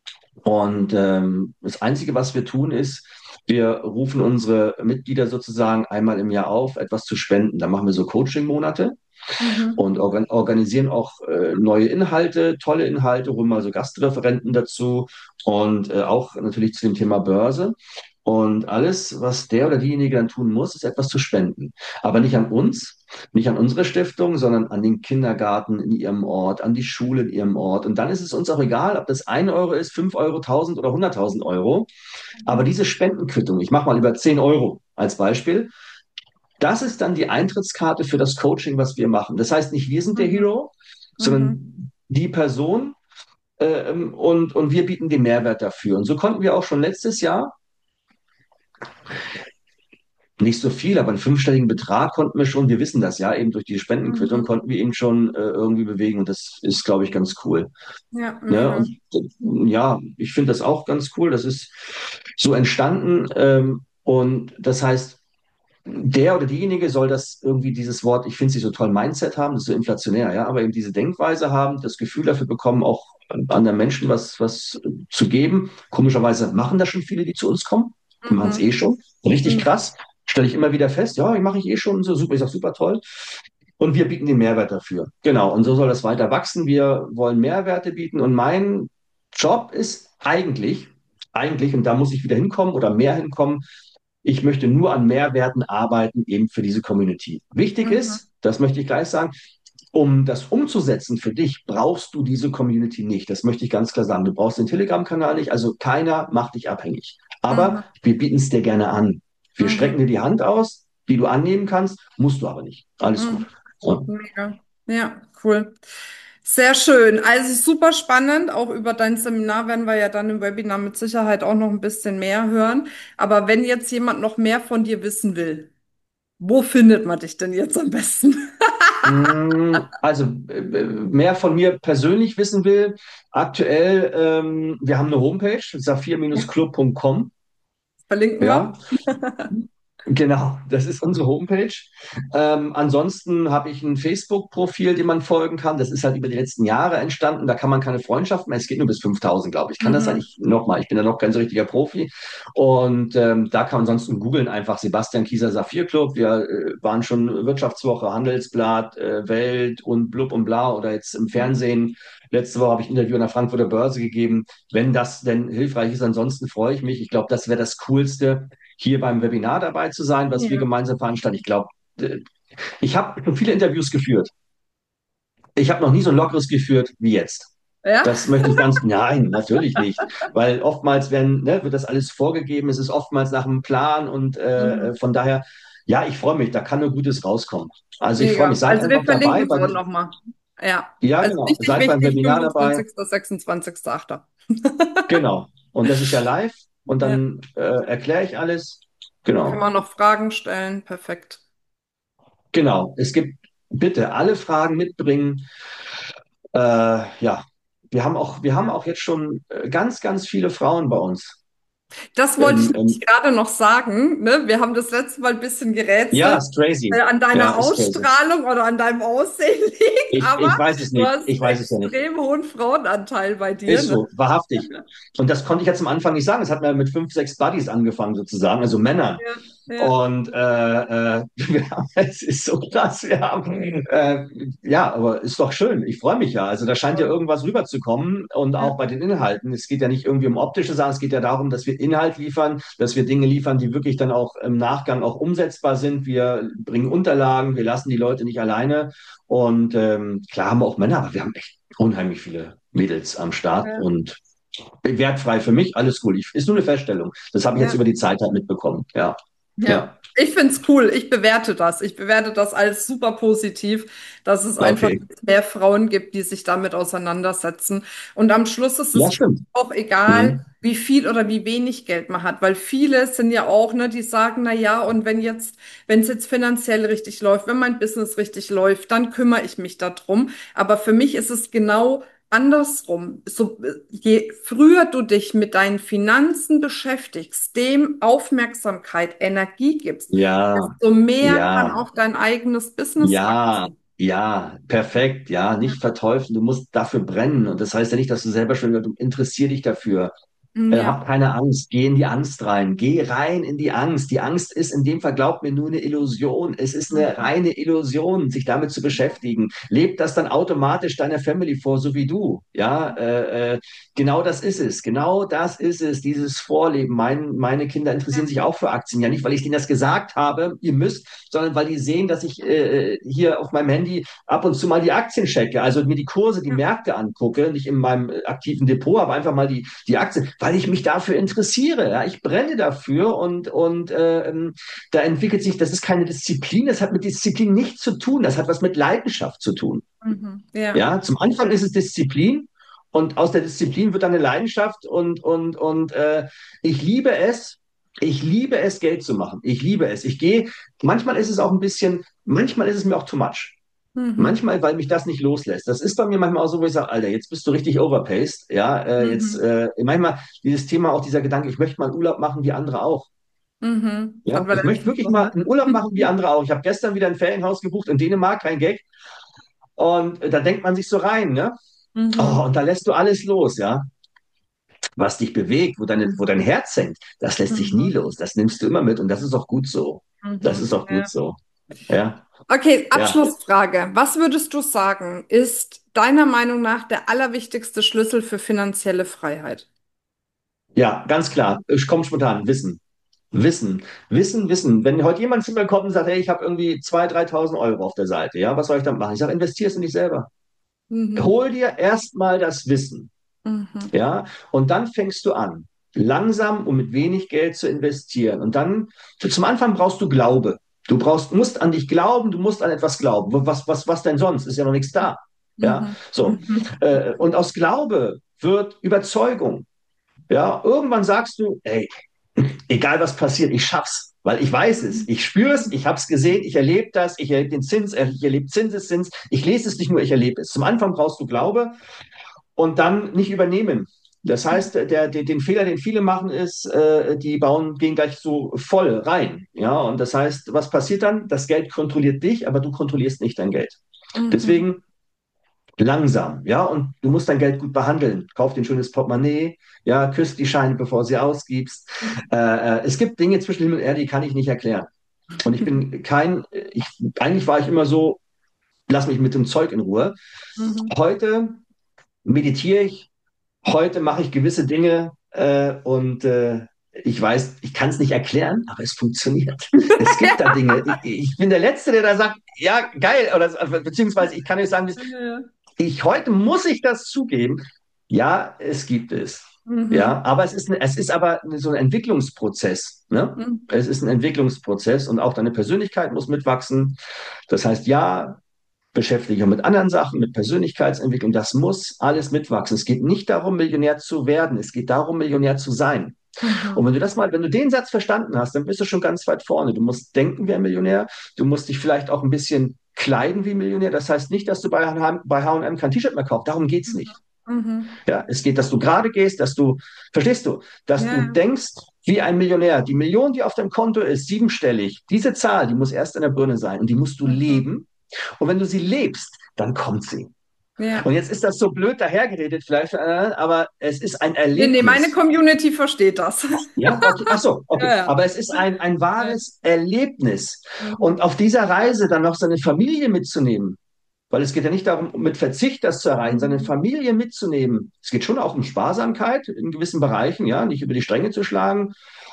Und ähm, das Einzige, was wir tun, ist, wir rufen unsere Mitglieder sozusagen einmal im Jahr auf, etwas zu spenden. Da machen wir so Coaching-Monate Mhm. und organ organisieren auch äh, neue Inhalte, tolle Inhalte, holen mal so Gastreferenten dazu und äh, auch natürlich zu dem Thema Börse. Und alles, was der oder diejenige dann tun muss, ist etwas zu spenden. Aber nicht an uns, nicht an unsere Stiftung, sondern an den Kindergarten in ihrem Ort, an die Schule in ihrem Ort. Und dann ist es uns auch egal, ob das ein Euro ist, fünf Euro, tausend oder hunderttausend Euro. Aber diese Spendenquittung, ich mache mal über zehn Euro als Beispiel, das ist dann die Eintrittskarte für das Coaching, was wir machen. Das heißt nicht, wir sind der Mhm. Hero, Mhm. sondern die Person äh, und, und wir bieten den Mehrwert dafür. Und so konnten wir auch schon letztes Jahr, nicht so viel, aber einen fünfstelligen Betrag konnten wir schon, wir wissen das ja, eben durch die Spendenquittung Mhm. konnten wir eben schon äh, irgendwie bewegen und das ist, glaube ich, ganz cool. Ja, Ne? mega. Und äh, ja, ich finde das auch ganz cool. Das ist so entstanden ähm, und das heißt, der oder diejenige soll das irgendwie dieses Wort, ich finde sie so toll, Mindset haben, das ist so inflationär, ja, aber eben diese Denkweise haben, das Gefühl dafür bekommen, auch anderen Menschen was, was zu geben. Komischerweise machen das schon viele, die zu uns kommen. Die machen es Mhm. eh schon. Richtig Mhm. krass. Stelle ich immer wieder fest, ja, ich mache ich eh schon so super, ich sage super toll. Und wir bieten den Mehrwert dafür. Genau. Und so soll das weiter wachsen. Wir wollen Mehrwerte bieten. Und mein Job ist eigentlich, eigentlich, und da muss ich wieder hinkommen oder mehr hinkommen, ich möchte nur an Mehrwerten arbeiten, eben für diese Community. Wichtig Mhm. ist, das möchte ich gleich sagen, um das umzusetzen für dich, brauchst du diese Community nicht. Das möchte ich ganz klar sagen. Du brauchst den Telegram-Kanal nicht, also keiner macht dich abhängig. Aber Mhm. wir bieten es dir gerne an. Wir strecken Mhm. dir die Hand aus, die du annehmen kannst, musst du aber nicht. Alles gut. Mhm. Ja. Mega. Ja, cool. Sehr schön. Also super spannend. Auch über dein Seminar werden wir ja dann im Webinar mit Sicherheit auch noch ein bisschen mehr hören. Aber wenn jetzt jemand noch mehr von dir wissen will, wo findet man dich denn jetzt am besten? Mm, Also äh, mehr von mir persönlich wissen will, aktuell, ähm, wir haben eine Homepage, saphir club punkt com. Verlinken wir. Ja, genau, das ist unsere Homepage. Ähm, ansonsten habe ich ein Facebook-Profil, dem man folgen kann. Das ist halt über die letzten Jahre entstanden. Da kann man keine Freundschaft mehr. Es geht nur bis fünftausend, glaube ich. Kann das sein? Mhm. Ich, nochmal, ich bin da noch kein so richtiger Profi. Und ähm, da kann man ansonsten googeln einfach Sebastian Kieser Saphir Club. Wir äh, waren schon Wirtschaftswoche, Handelsblatt, äh, Welt und blub und bla oder jetzt im Fernsehen. Letzte Woche habe ich ein Interview an der Frankfurter Börse gegeben. Wenn das denn hilfreich ist, ansonsten freue ich mich. Ich glaube, das wäre das Coolste, hier beim Webinar dabei zu sein, was wir Ja. gemeinsam veranstalten. Ich glaube, ich habe schon viele Interviews geführt. Ich habe noch nie so ein lockeres geführt wie jetzt. Ja? Das möchte ich ganz, nein, natürlich nicht. Weil oftmals werden, ne, wird das alles vorgegeben. Es ist oftmals nach einem Plan und äh, Mhm. von daher, ja, ich freue mich, da kann nur Gutes rauskommen. Also ich freue mich, Mega. seid Also wir einfach dabei. verlinken es auch Beim, nochmal. Ja. ja, Also genau, wichtig, seid beim wichtig, Webinar dabei. fünfundzwanzigster sechsundzwanzigster achter Genau. Und das ist ja live und Ja. dann äh, erkläre ich alles. Kann Genau. man noch Fragen stellen? Perfekt. Genau. Es gibt bitte alle Fragen mitbringen. Äh, ja, wir haben auch, wir haben Ja. auch jetzt schon äh, ganz, ganz viele Frauen bei uns. Das wollte ich Ähm, nämlich ähm, gerade noch sagen. Ne? Wir haben das letzte Mal ein bisschen ja, gerätselt, ist crazy. äh, an Ja, deiner ist crazy. Ausstrahlung oder an deinem Aussehen liegt, Ich, aber ich weiß es du nicht. hast Ich einen weiß es ja nicht. extrem hohen Frauenanteil bei dir. Ist Ne? so, wahrhaftig. Und das konnte ich jetzt am Anfang nicht sagen. Es hat mir mit fünf, sechs Buddies angefangen, sozusagen, also Männern. Ja, ja, Und äh, äh, wir haben, es ist so krass. Wir haben, äh, ja, aber ist doch schön. Ich freue mich ja. Also da scheint ja voll. irgendwas rüberzukommen und auch Ja, bei den Inhalten. Es geht ja nicht irgendwie um optische Sachen, es geht ja darum, dass wir Inhalt liefern, dass wir Dinge liefern, die wirklich dann auch im Nachgang auch umsetzbar sind. Wir bringen Unterlagen, wir lassen die Leute nicht alleine. Und ähm, klar haben wir auch Männer, aber wir haben echt unheimlich viele Mädels am Start ja, und wertfrei für mich, alles cool. Ich, ist nur eine Feststellung. Das habe ich jetzt ja. über die Zeit halt mitbekommen. Ja, Ja, ja, ich find's cool. Ich bewerte das. Ich bewerte das als super positiv, dass es einfach okay. mehr Frauen gibt, die sich damit auseinandersetzen. Und am Schluss ist Ja, es stimmt. auch egal, Mhm. wie viel oder wie wenig Geld man hat, weil viele sind ja auch, ne, die sagen, na ja, und wenn jetzt, wenn es jetzt finanziell richtig läuft, wenn mein Business richtig läuft, dann kümmere ich mich darum. Aber für mich ist es genau andersrum. So, je früher du dich mit deinen Finanzen beschäftigst, dem Aufmerksamkeit, Energie gibst, Ja, desto mehr kann ja, auch dein eigenes Business ja, wachsen. ja, perfekt. Ja, nicht verteufeln. Du musst dafür brennen. Und das heißt ja nicht, dass du selber schon, du interessier dich dafür. Äh, Ja, hab keine Angst, geh in die Angst rein, geh rein in die Angst. Die Angst ist in dem Fall, glaub mir, nur eine Illusion. Es ist eine mhm. reine Illusion, sich damit zu beschäftigen. Lebt das dann automatisch deiner Family vor, so wie du. Ja, äh, äh, genau das ist es. Genau das ist es, dieses Vorleben. Mein, meine Kinder interessieren Ja, sich auch für Aktien. Ja, nicht, weil ich denen das gesagt habe, ihr müsst, sondern weil die sehen, dass ich äh, hier auf meinem Handy ab und zu mal die Aktien checke, also mir die Kurse, die ja, Märkte angucke, nicht in meinem äh, aktiven Depot, aber einfach mal die, die Aktien, weil ich mich dafür interessiere. Ja? Ich brenne dafür und, und äh, da entwickelt sich, das ist keine Disziplin, das hat mit Disziplin nichts zu tun, das hat was mit Leidenschaft zu tun. mhm. Ja, Ja, zum Anfang ist es Disziplin und aus der Disziplin wird dann eine Leidenschaft und, und, und äh, ich liebe es, ich liebe es, Geld zu machen. Ich liebe es. Ich gehe, manchmal ist es auch ein bisschen, manchmal ist es mir auch too much. mhm. Manchmal, weil mich das nicht loslässt. Das ist bei mir manchmal auch so, wo ich sage, Alter, jetzt bist du richtig overpaced. Ja, äh, jetzt Mhm. äh, manchmal dieses Thema, auch dieser Gedanke, ich möchte mal Urlaub machen wie andere auch. Mhm. Hat Ja, man ich dann möchte nicht wirklich so, mal ne? einen Urlaub machen wie andere auch. Ich habe gestern wieder ein Ferienhaus gebucht in Dänemark, kein Gag. Und äh, da denkt man sich so rein, ne? Oh, Mhm. und da lässt du alles los, ja. Was dich bewegt, wo deine, wo dein Herz hängt, das lässt dich nie Mhm. los. Das nimmst du immer mit und das ist auch gut so. Das Mhm. ist auch gut Ja. so. Ja, Okay, ja, Abschlussfrage. Was würdest du sagen, ist deiner Meinung nach der allerwichtigste Schlüssel für finanzielle Freiheit? ja, ganz klar. Ich komme spontan. Wissen. Wissen, Wissen, Wissen. Wenn heute jemand zu mir kommt und sagt, hey, ich habe irgendwie zweitausend, dreitausend Euro auf der Seite, ja, was soll ich dann machen? Ich sage, investierst du nicht selber. Mhm. Hol dir erstmal das Wissen. Mhm. Ja, und dann fängst du an, langsam und mit wenig Geld zu investieren. Und dann, zum Anfang brauchst du Glaube. Du brauchst, musst an dich glauben, du musst an etwas glauben. Was, was, was denn sonst? Ist ja noch nichts da. Ja, Mhm. so. Mhm. Äh, und aus Glaube wird Überzeugung. Ja, irgendwann sagst du, ey, egal was passiert, ich schaff's. Weil ich weiß es, ich spüre es, ich habe es gesehen, ich erlebe das, ich erlebe den Zins, ich erlebe Zinseszins, ich lese es nicht nur, ich erlebe es. Zum Anfang brauchst du Glaube, und dann nicht übernehmen. Das heißt, der, der, den Fehler, den viele machen, ist, äh, die bauen, gehen gleich so voll rein. Ja, und das heißt, was passiert dann? Das Geld kontrolliert dich, aber du kontrollierst nicht dein Geld. Mhm. Deswegen langsam, ja, und du musst dein Geld gut behandeln. Kauf dir ein schönes Portemonnaie, ja, küsst die Scheine, bevor sie ausgibst. Äh, äh, es gibt Dinge zwischen Himmel und Erde, die kann ich nicht erklären. Und ich bin kein, ich, eigentlich war ich immer so, lass mich mit dem Zeug in Ruhe. Mhm. Heute meditiere ich. Heute mache ich gewisse Dinge äh, und äh, ich weiß, ich kann es nicht erklären, aber es funktioniert. Es gibt da Dinge. Ich, ich bin der Letzte, der da sagt, ja, geil, oder beziehungsweise ich kann euch sagen, Ja. ich heute muss ich das zugeben. Ja, es gibt es. Ja, Mhm. aber es ist, es ist aber so ein Entwicklungsprozess. Ne? Mhm. Es ist ein Entwicklungsprozess und auch deine Persönlichkeit muss mitwachsen. Das heißt, ja, Beschäftigung mit anderen Sachen, mit Persönlichkeitsentwicklung. Das muss alles mitwachsen. Es geht nicht darum, Millionär zu werden. Es geht darum, Millionär zu sein. Und Mhm. wenn du das mal, wenn du den Satz verstanden hast, dann bist du schon ganz weit vorne. Du musst denken wie ein Millionär. Du musst dich vielleicht auch ein bisschen kleiden wie ein Millionär. Das heißt nicht, dass du bei H und M kein T-Shirt mehr kaufst. Darum geht's Mhm. nicht. Mhm. Ja, es geht, dass du gerade gehst, dass du, verstehst du, dass du Ja. denkst wie ein Millionär. Die Million, die auf deinem Konto ist, siebenstellig, diese Zahl, die muss erst in der Birne sein und die musst du Mhm. leben. Und wenn du sie lebst, dann kommt sie. Und Ja. jetzt ist das so blöd dahergeredet vielleicht, äh, aber es ist ein Nee, nee, meine Erlebnis. Community versteht das. Ja, okay, ach so, Ja, okay. ja. Aber es ist ein, ein Ja. wahres Erlebnis. Und Mhm. auf dieser Reise dann noch seine Familie mitzunehmen, weil es geht ja nicht darum, mit Verzicht das zu erreichen, seine Mhm. Familie mitzunehmen. Es geht schon auch um Sparsamkeit in gewissen Bereichen, ja, nicht über die Stränge zu schlagen,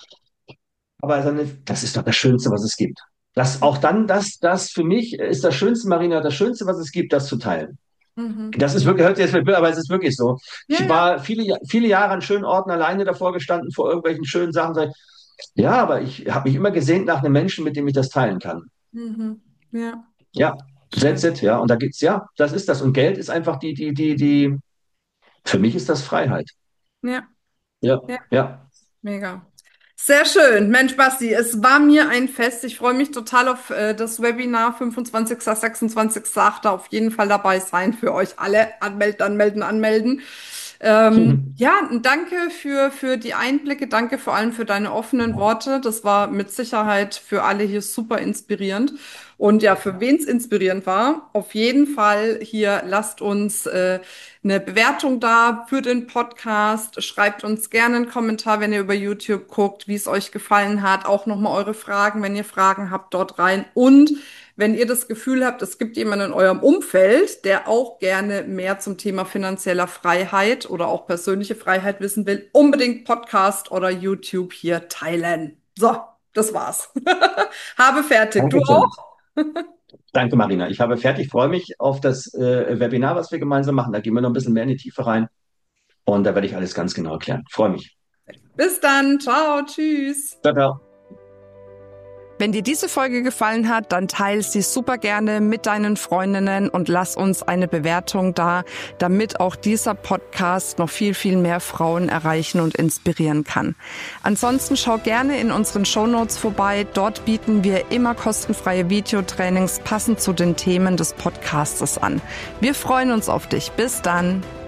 aber seine, das ist doch das Schönste, was es gibt. Das, auch dann, das, das für mich ist das Schönste, Marina, das Schönste, was es gibt, das zu teilen. Mhm. Das ist wirklich, hört sich jetzt blöd, aber es ist wirklich so. Ja, Ich ja. war viele, viele Jahre an schönen Orten alleine davor gestanden, vor irgendwelchen schönen Sachen. Sag, ja, aber ich habe mich immer gesehnt nach einem Menschen, mit dem ich das teilen kann. Mhm. Ja. Ja, that's Schön. it, ja. Und da gibt's, ja, das ist das. Und Geld ist einfach die, die, die, die, für mich ist das Freiheit. Ja. Ja, Ja. ja. Mega. Sehr schön. Mensch, Basti, es war mir ein Fest. Ich freue mich total auf äh, das Webinar fünfundzwanzigsten sechsundzwanzigsten achten auf jeden Fall dabei sein für euch alle. Anmelden, anmelden, anmelden. Ähm, ja, und danke für, für die Einblicke. Danke vor allem für deine offenen Worte. Das war mit Sicherheit für alle hier super inspirierend. Und ja, für wen es inspirierend war, auf jeden Fall hier lasst uns äh, eine Bewertung da für den Podcast. Schreibt uns gerne einen Kommentar, wenn ihr über YouTube guckt, wie es euch gefallen hat. Auch nochmal eure Fragen, wenn ihr Fragen habt, dort rein. Und wenn ihr das Gefühl habt, es gibt jemanden in eurem Umfeld, der auch gerne mehr zum Thema finanzieller Freiheit oder auch persönliche Freiheit wissen will, unbedingt Podcast oder YouTube hier teilen. So, das war's. Habe fertig. Du Dankeschön. auch? Danke, Marina. Ich habe fertig, freue mich auf das äh, Webinar, was wir gemeinsam machen. Da gehen wir noch ein bisschen mehr in die Tiefe rein. Und da werde ich alles ganz genau erklären. Freue mich. Bis dann. Ciao. Tschüss. Ciao, ciao. Wenn dir diese Folge gefallen hat, dann teile sie super gerne mit deinen Freundinnen und lass uns eine Bewertung da, damit auch dieser Podcast noch viel, viel mehr Frauen erreichen und inspirieren kann. Ansonsten schau gerne in unseren Shownotes vorbei. Dort bieten wir immer kostenfreie Videotrainings passend zu den Themen des Podcastes an. Wir freuen uns auf dich. Bis dann.